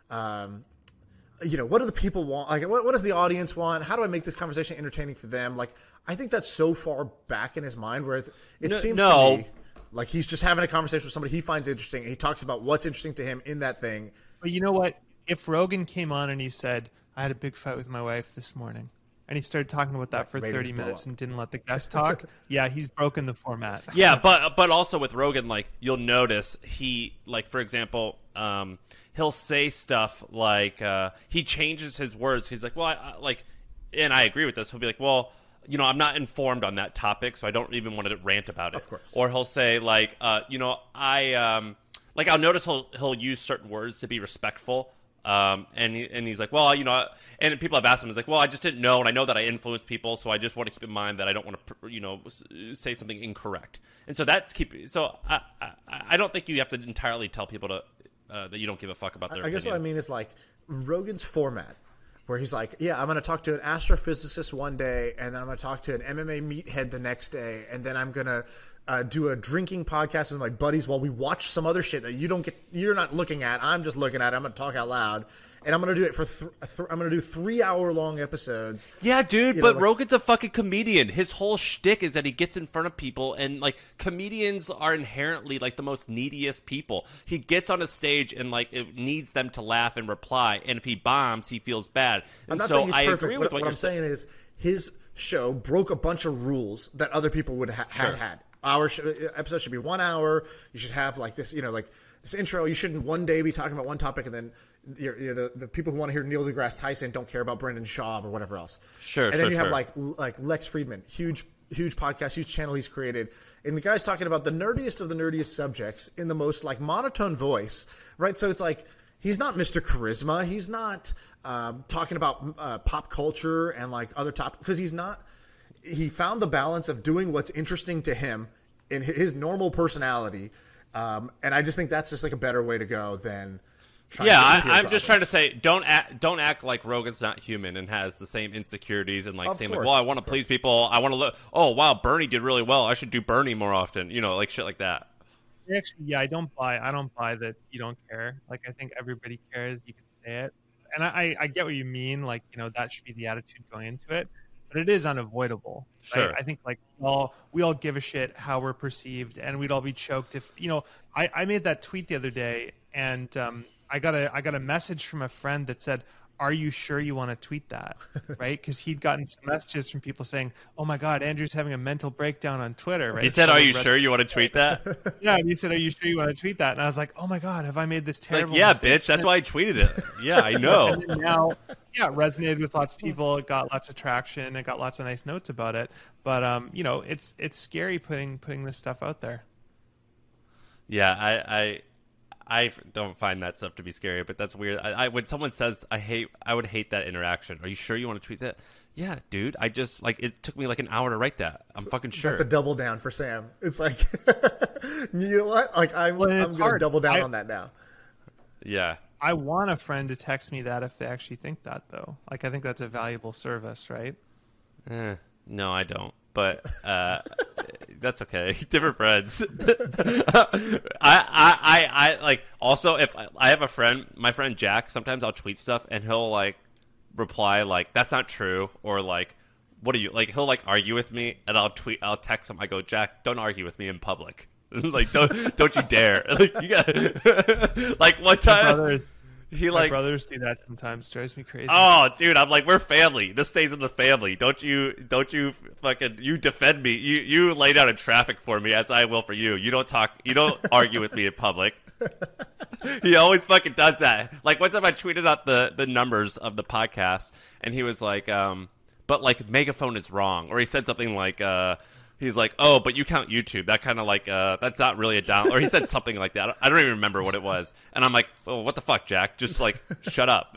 what do the people want? Like, what does the audience want? How do I make this conversation entertaining for them? Like, I think that's so far back in his mind where it seems to me like he's just having a conversation with somebody he finds interesting. And he talks about what's interesting to him in that thing. But you know what? If Rogan came on and he said, I had a big fight with my wife this morning, and he started talking about that for 30 minutes and didn't let the guest talk, yeah, he's broken the format. Yeah, but also with Rogan, like, you'll notice he, like, for example, he'll say stuff like he changes his words. He's like, well, and I agree with this. He'll be like, well, I'm not informed on that topic, so I don't even want to rant about it. Of course. Or he'll say like, I'll notice he'll use certain words to be respectful. And he's like, well, and people have asked him, he's like, well, I just didn't know, and I know that I influence people, so I just want to keep in mind that I don't want to, say something incorrect. And so so I don't think you have to entirely tell people to that you don't give a fuck about their opinion. I guess what I mean is like Rogan's format, where he's like, yeah, I'm going to talk to an astrophysicist one day, and then I'm going to talk to an MMA meathead the next day, and then I'm going to do a drinking podcast with my buddies while we watch some other shit that you're not looking at. I'm just looking at it. I'm going to talk out loud, and I'm going to do it for I'm going to do 3-hour-long episodes. Yeah, dude, but Rogan's a fucking comedian. His whole shtick is that he gets in front of people, and like comedians are inherently like the most neediest people. He gets on a stage and like it needs them to laugh and reply, and if he bombs, he feels bad. And I'm not so saying he's I perfect. agree with what I'm saying is his show broke a bunch of rules that other people would have had. Our episode should be 1 hour. You should have like this, like this intro. You shouldn't one day be talking about one topic and then the people who want to hear Neil deGrasse Tyson don't care about Brendan Schaub or whatever else. Sure. And then you have like Lex Friedman, huge podcast, huge channel he's created, and the guy's talking about the nerdiest of the nerdiest subjects in the most like monotone voice, right? So it's like he's not Mr. Charisma. He's not talking about pop culture and like other topics because he's not. He found the balance of doing what's interesting to him in his normal personality. And I just think that's just like a better way to go than trying to I'm just trying to say, don't act like Rogan's not human and has the same insecurities and like saying like, well, I want to please people. I want to look, oh, wow, Bernie did really well. I should do Bernie more often, like shit like that. Actually, yeah, I don't buy that you don't care. Like, I think everybody cares. You can say it. And I get what you mean. Like, that should be the attitude going into it. But it is unavoidable. Sure. Right? I think like we all give a shit how we're perceived, and we'd all be choked if I made that tweet the other day, and I got a message from a friend that said, "Are you sure you want to tweet that?" Right? Because he'd gotten some messages from people saying, "Oh my God, Andrew's having a mental breakdown on Twitter." Right? He said, "Are you sure you want to tweet that?" Yeah, and he said, "Are you sure you want to tweet that?" And I was like, "Oh my God, have I made this terrible?" Like, yeah, mistake? bitch. That's why I tweeted it. Yeah, I know. And then now, yeah, it resonated with lots of people. It got lots of traction. It got lots of nice notes about it. But it's scary putting this stuff out there. Yeah, I don't find that stuff to be scary, but that's weird. When someone says I would hate that interaction. Are you sure you want to tweet that? Yeah, dude. I just it took me like an hour to write that. I'm fucking sure. That's a double down for Sam. It's like, you know what? Like I'm going to double down on that now. Yeah. I want a friend to text me that if they actually think that, though. Like, I think that's a valuable service, right? No, I don't. But that's okay. Different friends. I like also if I have a friend, my friend Jack. Sometimes I'll tweet stuff and he'll like reply like that's not true or like what are you like? He'll like argue with me and I'll text him. I go, Jack, don't argue with me in public. Like don't you dare. Like you got like one time. He My like brothers do that sometimes. Drives me crazy. Oh, dude, I'm like, we're family. This stays in the family. Don't you fucking, you defend me. You lay down in traffic for me as I will for you. You don't argue with me in public. He always fucking does that. Like, one time I tweeted out the numbers of the podcast, and he was like, but like, Megaphone is wrong. Or he said something like, he's like, oh, but you count YouTube. That kind of like, that's not really a down. Or he said something like that. I don't even remember what it was. And I'm like, oh, what the fuck, Jack? Just like, shut up.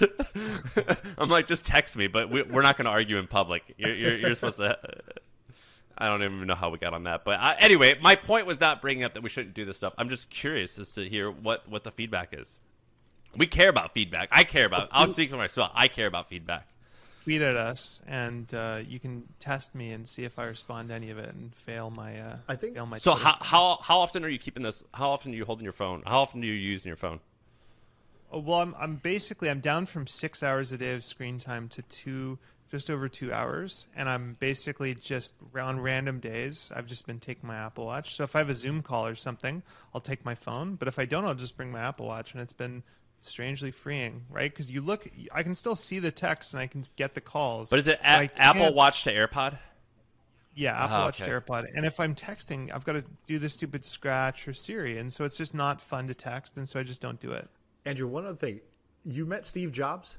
I'm like, just text me. But we're not going to argue in public. You're supposed to. I don't even know how we got on that. But anyway, my point was not bringing up that we shouldn't do this stuff. I'm just curious as to hear what the feedback is. We care about feedback. I'll speak for myself. I care about feedback. Tweet at us, and you can test me and see if I respond to any of it and fail my. I think fail my So Twitter how often are you keeping this? How often are you holding your phone? How often do you use your phone? Well, I'm down from 6 hours a day of screen time to just over 2 hours, and I'm basically just on random days. I've just been taking my Apple Watch. So if I have a Zoom call or something, I'll take my phone. But if I don't, I'll just bring my Apple Watch, and it's been strangely freeing, right? Because I can still see the text and I can get the calls. But is it Apple Watch to AirPod? Yeah, Apple Watch okay. to AirPod. And if I'm texting, I've got to do the stupid Scratch or Siri, and so it's just not fun to text, and so I just don't do it. Andrew, one other thing. You met Steve Jobs?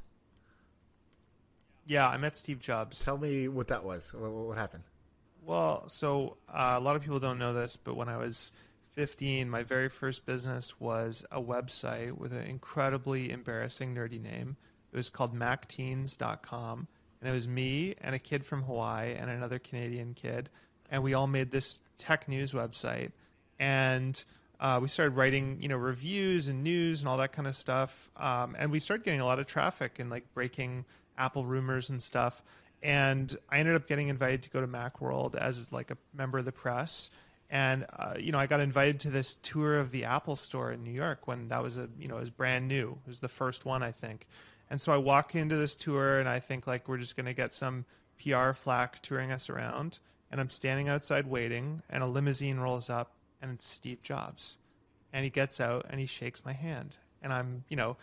Yeah, I met Steve Jobs. Tell me what that was. What happened? Well, so a lot of people don't know this, but when I was 15, my very first business was a website with an incredibly embarrassing, nerdy name. It was called MacTeens.com, and it was me and a kid from Hawaii and another Canadian kid, and we all made this tech news website. And we started writing, reviews and news and all that kind of stuff, and we started getting a lot of traffic and like breaking Apple rumors and stuff. And I ended up getting invited to go to Macworld as like a member of the press. And, I got invited to this tour of the Apple store in New York when that was it was brand new. It was the first one, I think. And so I walk into this tour and I think like, we're just going to get some PR flack touring us around. And I'm standing outside waiting, and a limousine rolls up, and it's Steve Jobs. And he gets out and he shakes my hand. And I'm,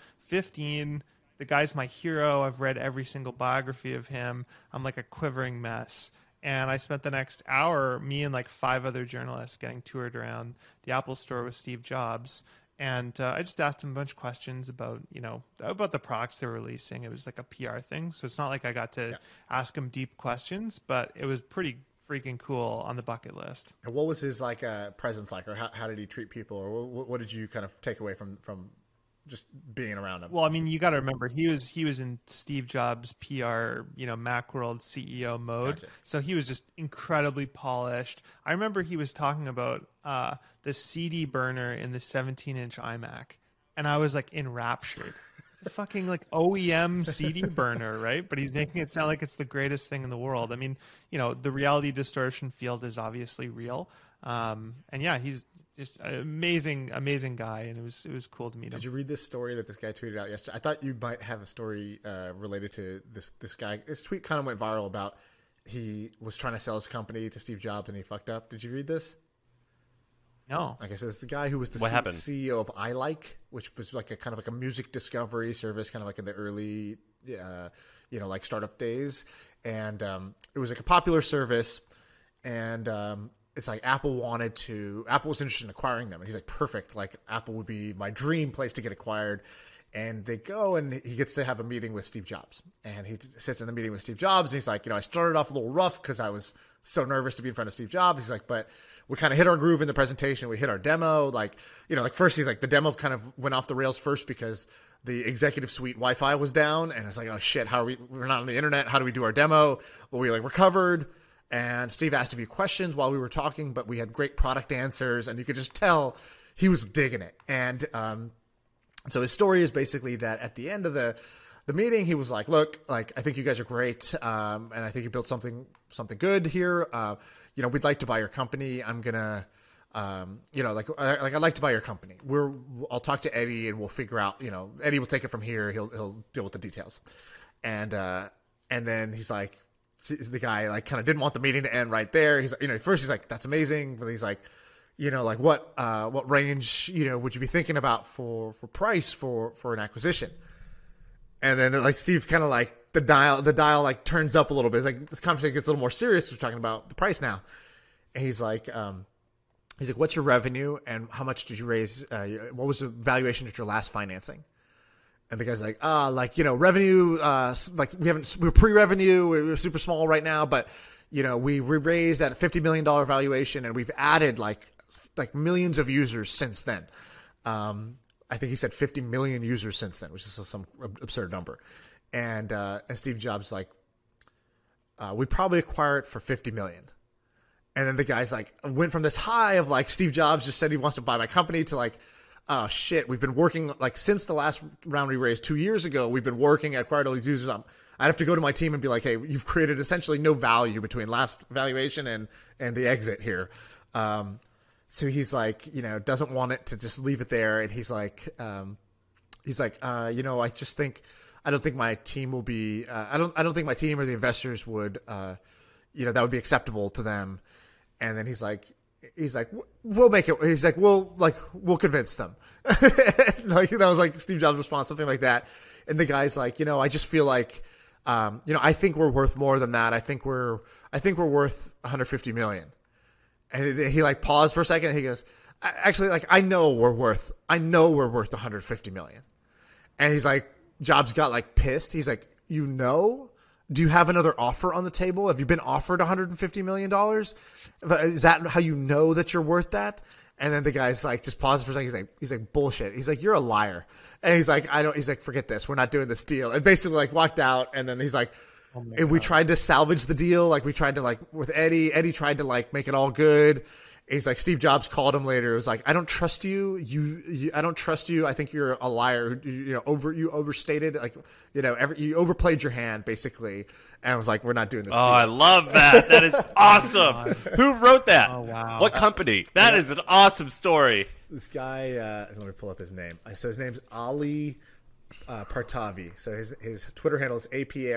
15. The guy's my hero. I've read every single biography of him. I'm like a quivering mess. And I spent the next hour, me and like 5 other journalists, getting toured around the Apple store with Steve Jobs. And I just asked him a bunch of questions about, about the products they were releasing. It was like a PR thing. So it's not like I got to ask him deep questions, but it was pretty freaking cool on the bucket list. And what was his presence like, or how did he treat people, or what did you kind of take away from just being around him? Well, I mean, you got to remember he was in Steve Jobs' PR, Macworld CEO mode. Gotcha. So he was just incredibly polished. I remember he was talking about the CD burner in the 17-inch iMac, and I was like enraptured. It's a fucking like OEM CD burner, right? But he's making it sound like it's the greatest thing in the world. I mean, the reality distortion field is obviously real. And yeah, he's just an amazing guy, and it was cool to meet him. Did you read this story that this guy tweeted out yesterday? I thought you might have a story related to this guy. This tweet kind of went viral about he was trying to sell his company to Steve Jobs and he fucked up. Did you read this? No. Like I said, it's the guy who was the happened? CEO of iLike, which was like a kind of like a music discovery service, kind of like in the early, like startup days. And it was like a popular service, and it's like Apple was interested in acquiring them. And he's like, perfect. Like Apple would be my dream place to get acquired. And they go, and he gets to have a meeting with Steve Jobs. And he sits in the meeting with Steve Jobs, and he's like, I started off a little rough because I was so nervous to be in front of Steve Jobs. He's like, but we kind of hit our groove in the presentation. We hit our demo. First he's like, the demo kind of went off the rails first because the executive suite Wi-Fi was down. And it's like, oh shit, we're not on the internet. How do we do our demo? Well, we recovered. And Steve asked a few questions while we were talking, but we had great product answers, and you could just tell he was digging it. And so his story is basically that at the end of the meeting, he was like, look, I think you guys are great, and I think you built something good here. We'd like to buy your company. I'm gonna, I'd like to buy your company. I'll talk to Eddie, and we'll figure out, Eddie will take it from here. He'll deal with the details. And then he's like, the guy kind of didn't want the meeting to end right there. He's first he's like, that's amazing. But he's like, like what range, would you be thinking about for price for an acquisition? And then like Steve kind of like the dial like turns up a little bit. It's like this conversation gets a little more serious. We're talking about the price now. And he's like, what's your revenue and how much did you raise? What was the valuation at your last financing? And the guy's like, revenue, we're pre-revenue. We're super small right now, but we raised at a $50 million valuation and we've added like millions of users since then. I think he said 50 million users since then, which is some absurd number. And Steve Jobs like, we'd probably acquire it for 50 million. And then the guy's like, went from this high of like Steve Jobs just said he wants to buy my company to like, oh shit, we've been working like since the last round we raised 2 years ago. We've been working at acquired all these users. I'd have to go to my team and be like, hey, you've created essentially no value between last valuation and the exit here. So he's like, doesn't want it to just leave it there. And he's like, I just think, I don't think my team will be, I don't think my team or the investors would, that would be acceptable to them. And then he's like, we'll make it. He's like, we'll convince them. Like that was like Steve Jobs' response, something like that. And the guy's like, I just feel like, I think we're worth more than that. I think we're worth 150 million. And he like paused for a second. And he goes, actually, like I know we're worth 150 million. And he's like, Jobs got like pissed. He's like, do you have another offer on the table? Have you been offered $150 million? Is that how you know that you're worth that? And then the guy's like, just pauses for a second. He's like, bullshit. He's like, you're a liar. And he's like, he's like, forget this. We're not doing this deal. And basically like walked out. And then he's like, we tried to salvage the deal. Like we tried to like with Eddie tried to like make it all good. He's like, Steve Jobs called him later. It was like, I don't trust you. I don't trust you. I think you're a liar. You overstated. Like, you overplayed your hand basically. And I was like, we're not doing this. Oh, deal. I love that. That is awesome. Who wrote that? Oh, wow. What company? That is an awesome story. This guy, let me pull up his name. So his name's Ali Partavi. So his Twitter handle is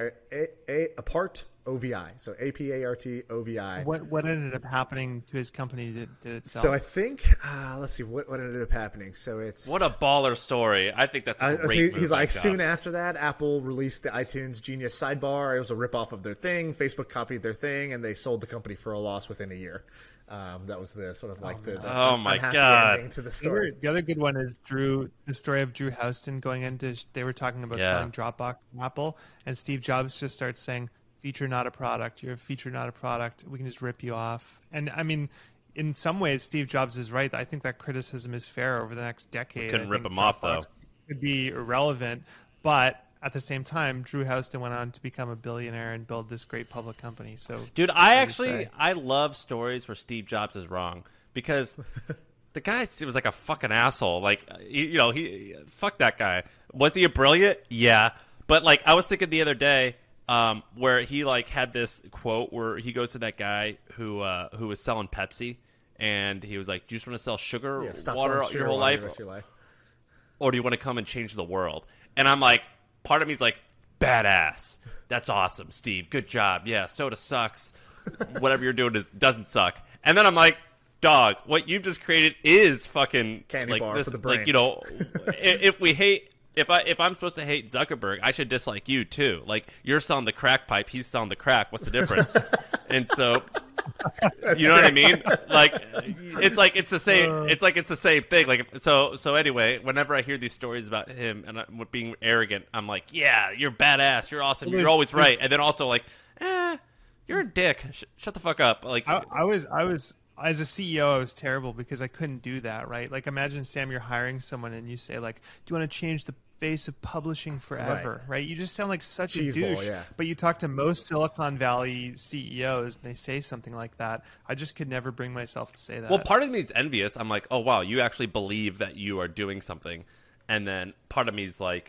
apart OVI. So APART-OVI. What ended up happening to his company? Did it sell? So I think, let's see, what ended up happening. So it's... What a baller story. I think that's a great move. He's like, soon after that, Apple released the iTunes Genius sidebar. It was a ripoff of their thing. Facebook copied their thing, and they sold the company for a loss within a year. That was the sort of like the oh my unhappy God ending to the story. The other good one is the story of Drew Houston going into, they were talking about selling Dropbox from Apple, and Steve Jobs just starts saying, feature, not a product. You're a feature, not a product. We can just rip you off. And I mean, in some ways, Steve Jobs is right. I think that criticism is fair over the next decade. Couldn't rip him off, though. Could be irrelevant, but at the same time, Drew Houston went on to become a billionaire and build this great public company. So, dude, I love stories where Steve Jobs is wrong because the guy was like a fucking asshole. Like, he fuck that guy. Was he a brilliant? Yeah, but like I was thinking the other day. Where he like had this quote where he goes to that guy who was selling Pepsi, and he was like, "Do you just want to sell sugar, water your whole life, or do you want to come and change the world?" And I'm like, part of me's like, "Badass, that's awesome, Steve. Good job. Yeah, soda sucks. Whatever you're doing doesn't suck." And then I'm like, "Dog, what you've just created is fucking candy like bar this, for the brain." Like, if we hate. If I'm supposed to hate Zuckerberg, I should dislike you too. Like you're selling the crack pipe, he's selling the crack. What's the difference? And so, you know what I mean? Like it's the same. It's like it's the same thing. Like so. Anyway, whenever I hear these stories about him and I'm being arrogant, I'm like, yeah, you're badass, you're awesome, you're always right. And then also like, you're a dick. Shut the fuck up. Like I was. As a CEO, I was terrible because I couldn't do that, right? Like, imagine, Sam, you're hiring someone and you say, like, do you want to change the face of publishing forever, right? You just sound like such a douche. But you talk to most Silicon Valley CEOs, and they say something like that. I just could never bring myself to say that. Well, part of me is envious. I'm like, oh, wow, you actually believe that you are doing something. And then part of me is like,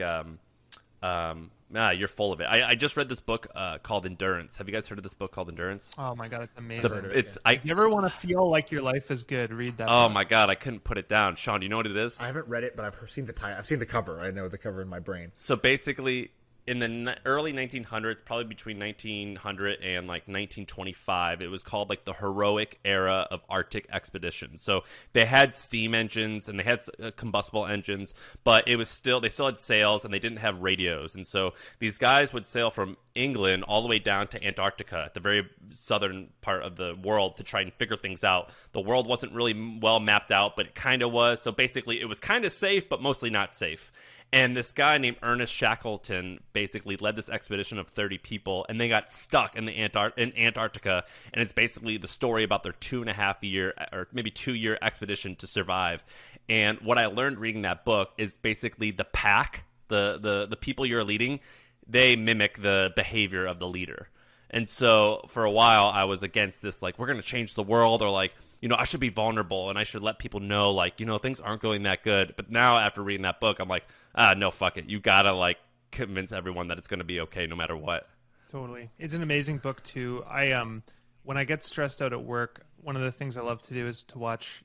you're full of it. I just read this book called Endurance. Have you guys heard of this book called Endurance? Oh my God, it's amazing. If you ever want to feel like your life is good, read that. Oh book. my God, I couldn't put it down. Sean, do you know what it is? I haven't read it, but I've seen the title. I've seen the cover. I know the cover in my brain. So basically, in the early 1900s, probably between 1900 and like 1925, it was called like the heroic era of Arctic expeditions. So they had steam engines and they had combustible engines, but it was still, they still had sails and they didn't have radios. And so these guys would sail from England all the way down to Antarctica, at the very southern part of the world, to try and figure things out. The world wasn't really well mapped out, but it kind of was. So basically it was kind of safe, but mostly not safe. And this guy named Ernest Shackleton basically led this expedition of 30 people, and they got stuck in Antarctica. And it's basically the story about their 2.5 year or maybe 2 year expedition to survive. And what I learned reading that book is basically the pack, the people you're leading, they mimic the behavior of the leader. And so for a while I was against this, like, we're going to change the world, or like, you know, I should be vulnerable and I should let people know, like, you know, things aren't going that good. But now after reading that book, I'm like, no, fuck it. You got to like convince everyone that it's going to be okay no matter what. Totally. It's an amazing book too. When I get stressed out at work, one of the things I love to do is to watch,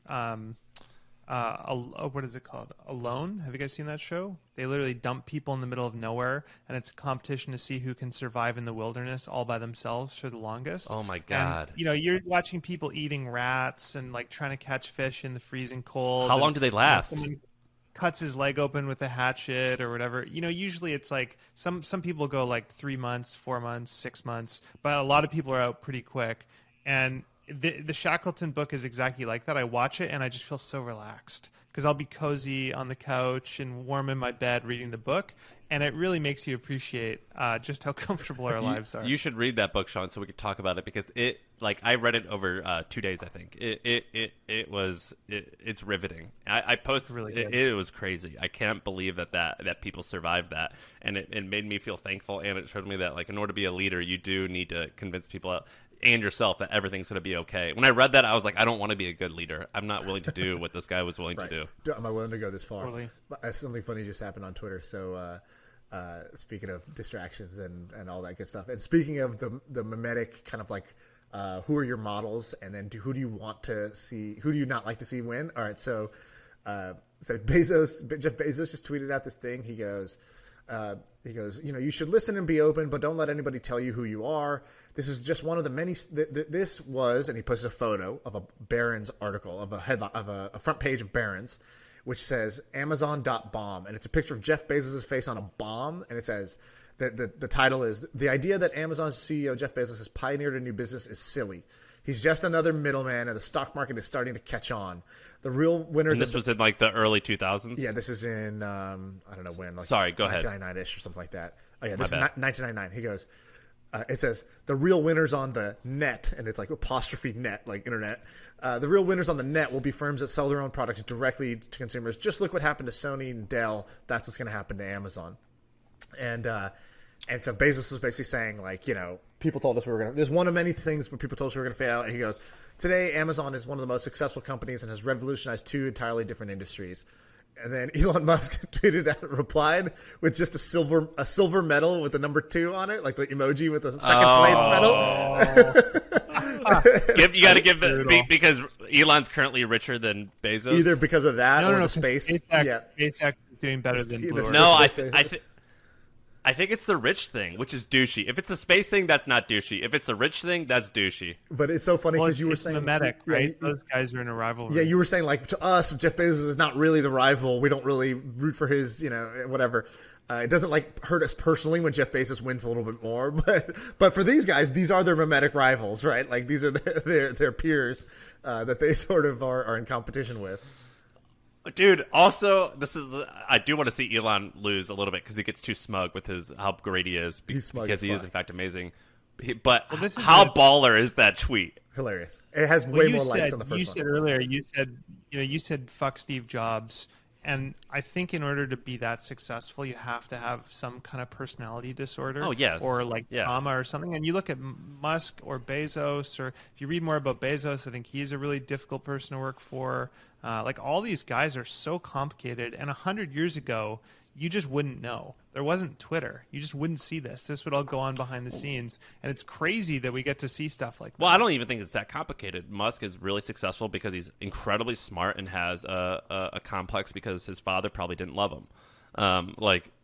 what is it called? Alone. Have you guys seen that show? They literally dump people in the middle of nowhere, and it's a competition to see who can survive in the wilderness all by themselves for the longest. Oh my God. And, you know, you're watching people eating rats and like trying to catch fish in the freezing cold. How long do they last? Someone cuts his leg open with a hatchet or whatever. You know, usually it's like some people go like 3 months, 4 months, 6 months, but a lot of people are out pretty quick. And the Shackleton book is exactly like that. I watch it and I just feel so relaxed because I'll be cozy on the couch and warm in my bed reading the book, and it really makes you appreciate just how comfortable our lives are. You should read that book, Sean, so we could talk about it, because it, like, I read it over 2 days. I think it's riveting. I posted really it was crazy. I can't believe that people survived that, and it made me feel thankful, and it showed me that, like, in order to be a leader, you do need to convince people and yourself that everything's going to be okay. When I read that, I was like, I don't want to be a good leader. I'm not willing to do what this guy was willing to do. Am I willing to go this far? Totally. Something funny just happened on Twitter. So speaking of distractions and all that good stuff, and speaking of the mimetic kind of like who are your models, and then who do you want to see, who do you not like to see win? All right, so Jeff Bezos just tweeted out this thing. He goes, you know, you should listen and be open, but don't let anybody tell you who you are. This is just one of the many. This was, and he posted a photo of a Barron's article, of a headline, of a front page of Barron's, which says Amazon.bomb, and it's a picture of Jeff Bezos' face on a bomb, and it says that the title is, the idea that Amazon's CEO Jeff Bezos has pioneered a new business is silly. He's just another middleman, and the stock market is starting to catch on. The real winners. And this was in like the early 2000s. Yeah, this is in I don't know when. Like, sorry, go ahead. 1999-ish or something like that. Oh yeah, this is 1999. He goes. It says the real winners on the net, and it's like apostrophe net, like internet. The real winners on the net will be firms that sell their own products directly to consumers. Just look what happened to Sony and Dell. That's what's going to happen to Amazon. And so Bezos was basically saying, like, you know, people told us we were going to. There's one of many things where people told us we were going to fail. And he goes, today Amazon is one of the most successful companies and has revolutionized 2 entirely different industries. And then Elon Musk tweeted out, replied with just a silver medal with the number 2 on it, like the emoji with the second place medal. You got to give the, because Elon's currently richer than Bezos. Either because of that or the space. SpaceX is doing better than Blue Origin. No, I think it's the rich thing, which is douchey. If it's a space thing, that's not douchey. If it's a rich thing, that's douchey. But it's so funny because you were saying mimetic, right? Those guys are in a rivalry. Yeah, you were saying, like, to us, Jeff Bezos is not really the rival. We don't really root for his, you know, whatever. It doesn't like hurt us personally when Jeff Bezos wins a little bit more, but for these guys, these are their mimetic rivals, right? Like, these are their peers that they sort of are in competition with. Dude, also, I do want to see Elon lose a little bit because he gets too smug with how great he is. He's smug because as he fuck. is, in fact, amazing. How baller is that tweet? Hilarious. It has way more likes on the first one. You said earlier, you said fuck Steve Jobs. And I think in order to be that successful, you have to have some kind of personality disorder. Oh, yeah. Or like trauma or something. And you look at Musk or Bezos, or if you read more about Bezos, I think he's a really difficult person to work for. Like, all these guys are so complicated. And 100 years ago, you just wouldn't know. There wasn't Twitter. You just wouldn't see this. This would all go on behind the scenes. And it's crazy that we get to see stuff like that. Well, I don't even think it's that complicated. Musk is really successful because he's incredibly smart and has a complex because his father probably didn't love him.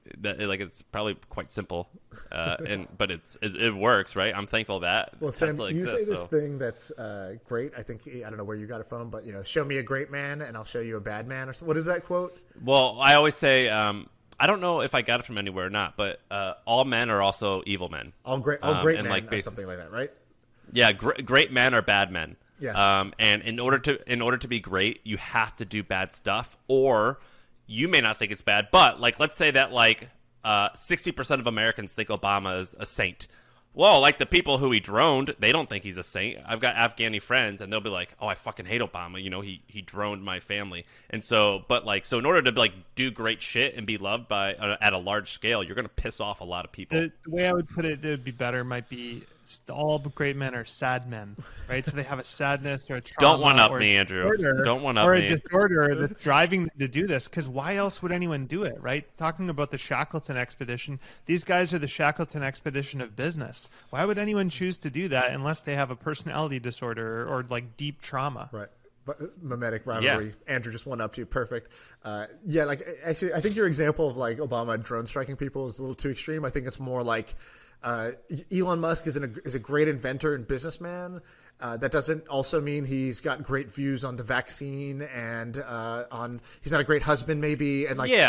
Like it's probably quite simple, but it works, right? I'm thankful that Well, Sam, Tesla you exists. say this thing that's great. I think I don't know where you got it from, but show me a great man and I'll show you a bad man. Or what is that quote? Well, I always say I don't know if I got it from anywhere or not, but all men are also evil men. All great and men, like or something like that, right? Yeah, great men are bad men. Yes. And in order to be great, you have to do bad stuff, or you may not think it's bad, but like let's say that like 60% of Americans think Obama is a saint. Well, like the people who he droned, they don't think he's a saint. I've got Afghani friends, and they'll be like, "Oh, I fucking hate Obama. He droned my family." And so, in order to like do great shit and be loved by at a large scale, you're gonna piss off a lot of people. The way I would put it, it would be better. Might be all great men are sad men, right? So they have a sadness or a trauma. Don't one up me, Andrew. Don't one up me. Or a disorder that's driving them to do this. Because why else would anyone do it, right? Talking about the Shackleton expedition, these guys are the Shackleton expedition of business. Why would anyone choose to do that unless they have a personality disorder or like deep trauma? Right. But mimetic rivalry. Yeah. Andrew just went up to you. Perfect. Yeah, like actually, I think your example of like Obama drone striking people is a little too extreme. I think it's more like Elon Musk is a great inventor and businessman. That doesn't also mean he's got great views on the vaccine and he's not a great husband maybe. And like,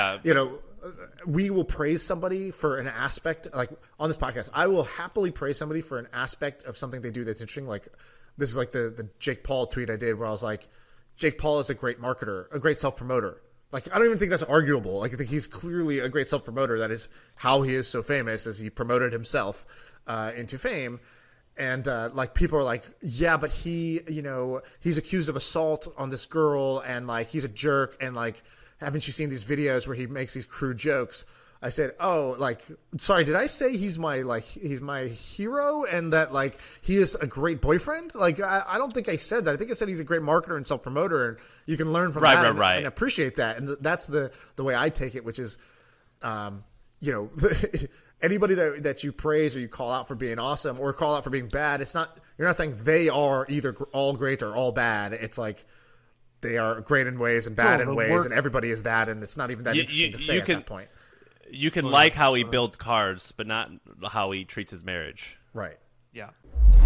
we will praise somebody for an aspect, like on this podcast, I will happily praise somebody for an aspect of something they do that's interesting. Like this is like the Jake Paul tweet I did where I was like, Jake Paul is a great marketer, a great self-promoter. Like, I don't even think that's arguable. Like, I think he's clearly a great self-promoter. That is how he is so famous, as he promoted himself into fame. And, like, people are like, yeah, but he, he's accused of assault on this girl, and, like, he's a jerk, and, like, haven't you seen these videos where he makes these crude jokes? I said, oh, like, sorry, did I say he's my hero and that, like, he is a great boyfriend? Like, I don't think I said that. I think I said he's a great marketer and self-promoter, and you can learn from that and appreciate that. And that's the way I take it, which is, anybody that you praise or you call out for being awesome or call out for being bad, you're not saying they are either all great or all bad. It's like they are great in ways and bad in ways, and everybody is that, and it's not even that interesting to say at that point. You can like how he builds cars, but not how he treats his marriage. Right. Yeah.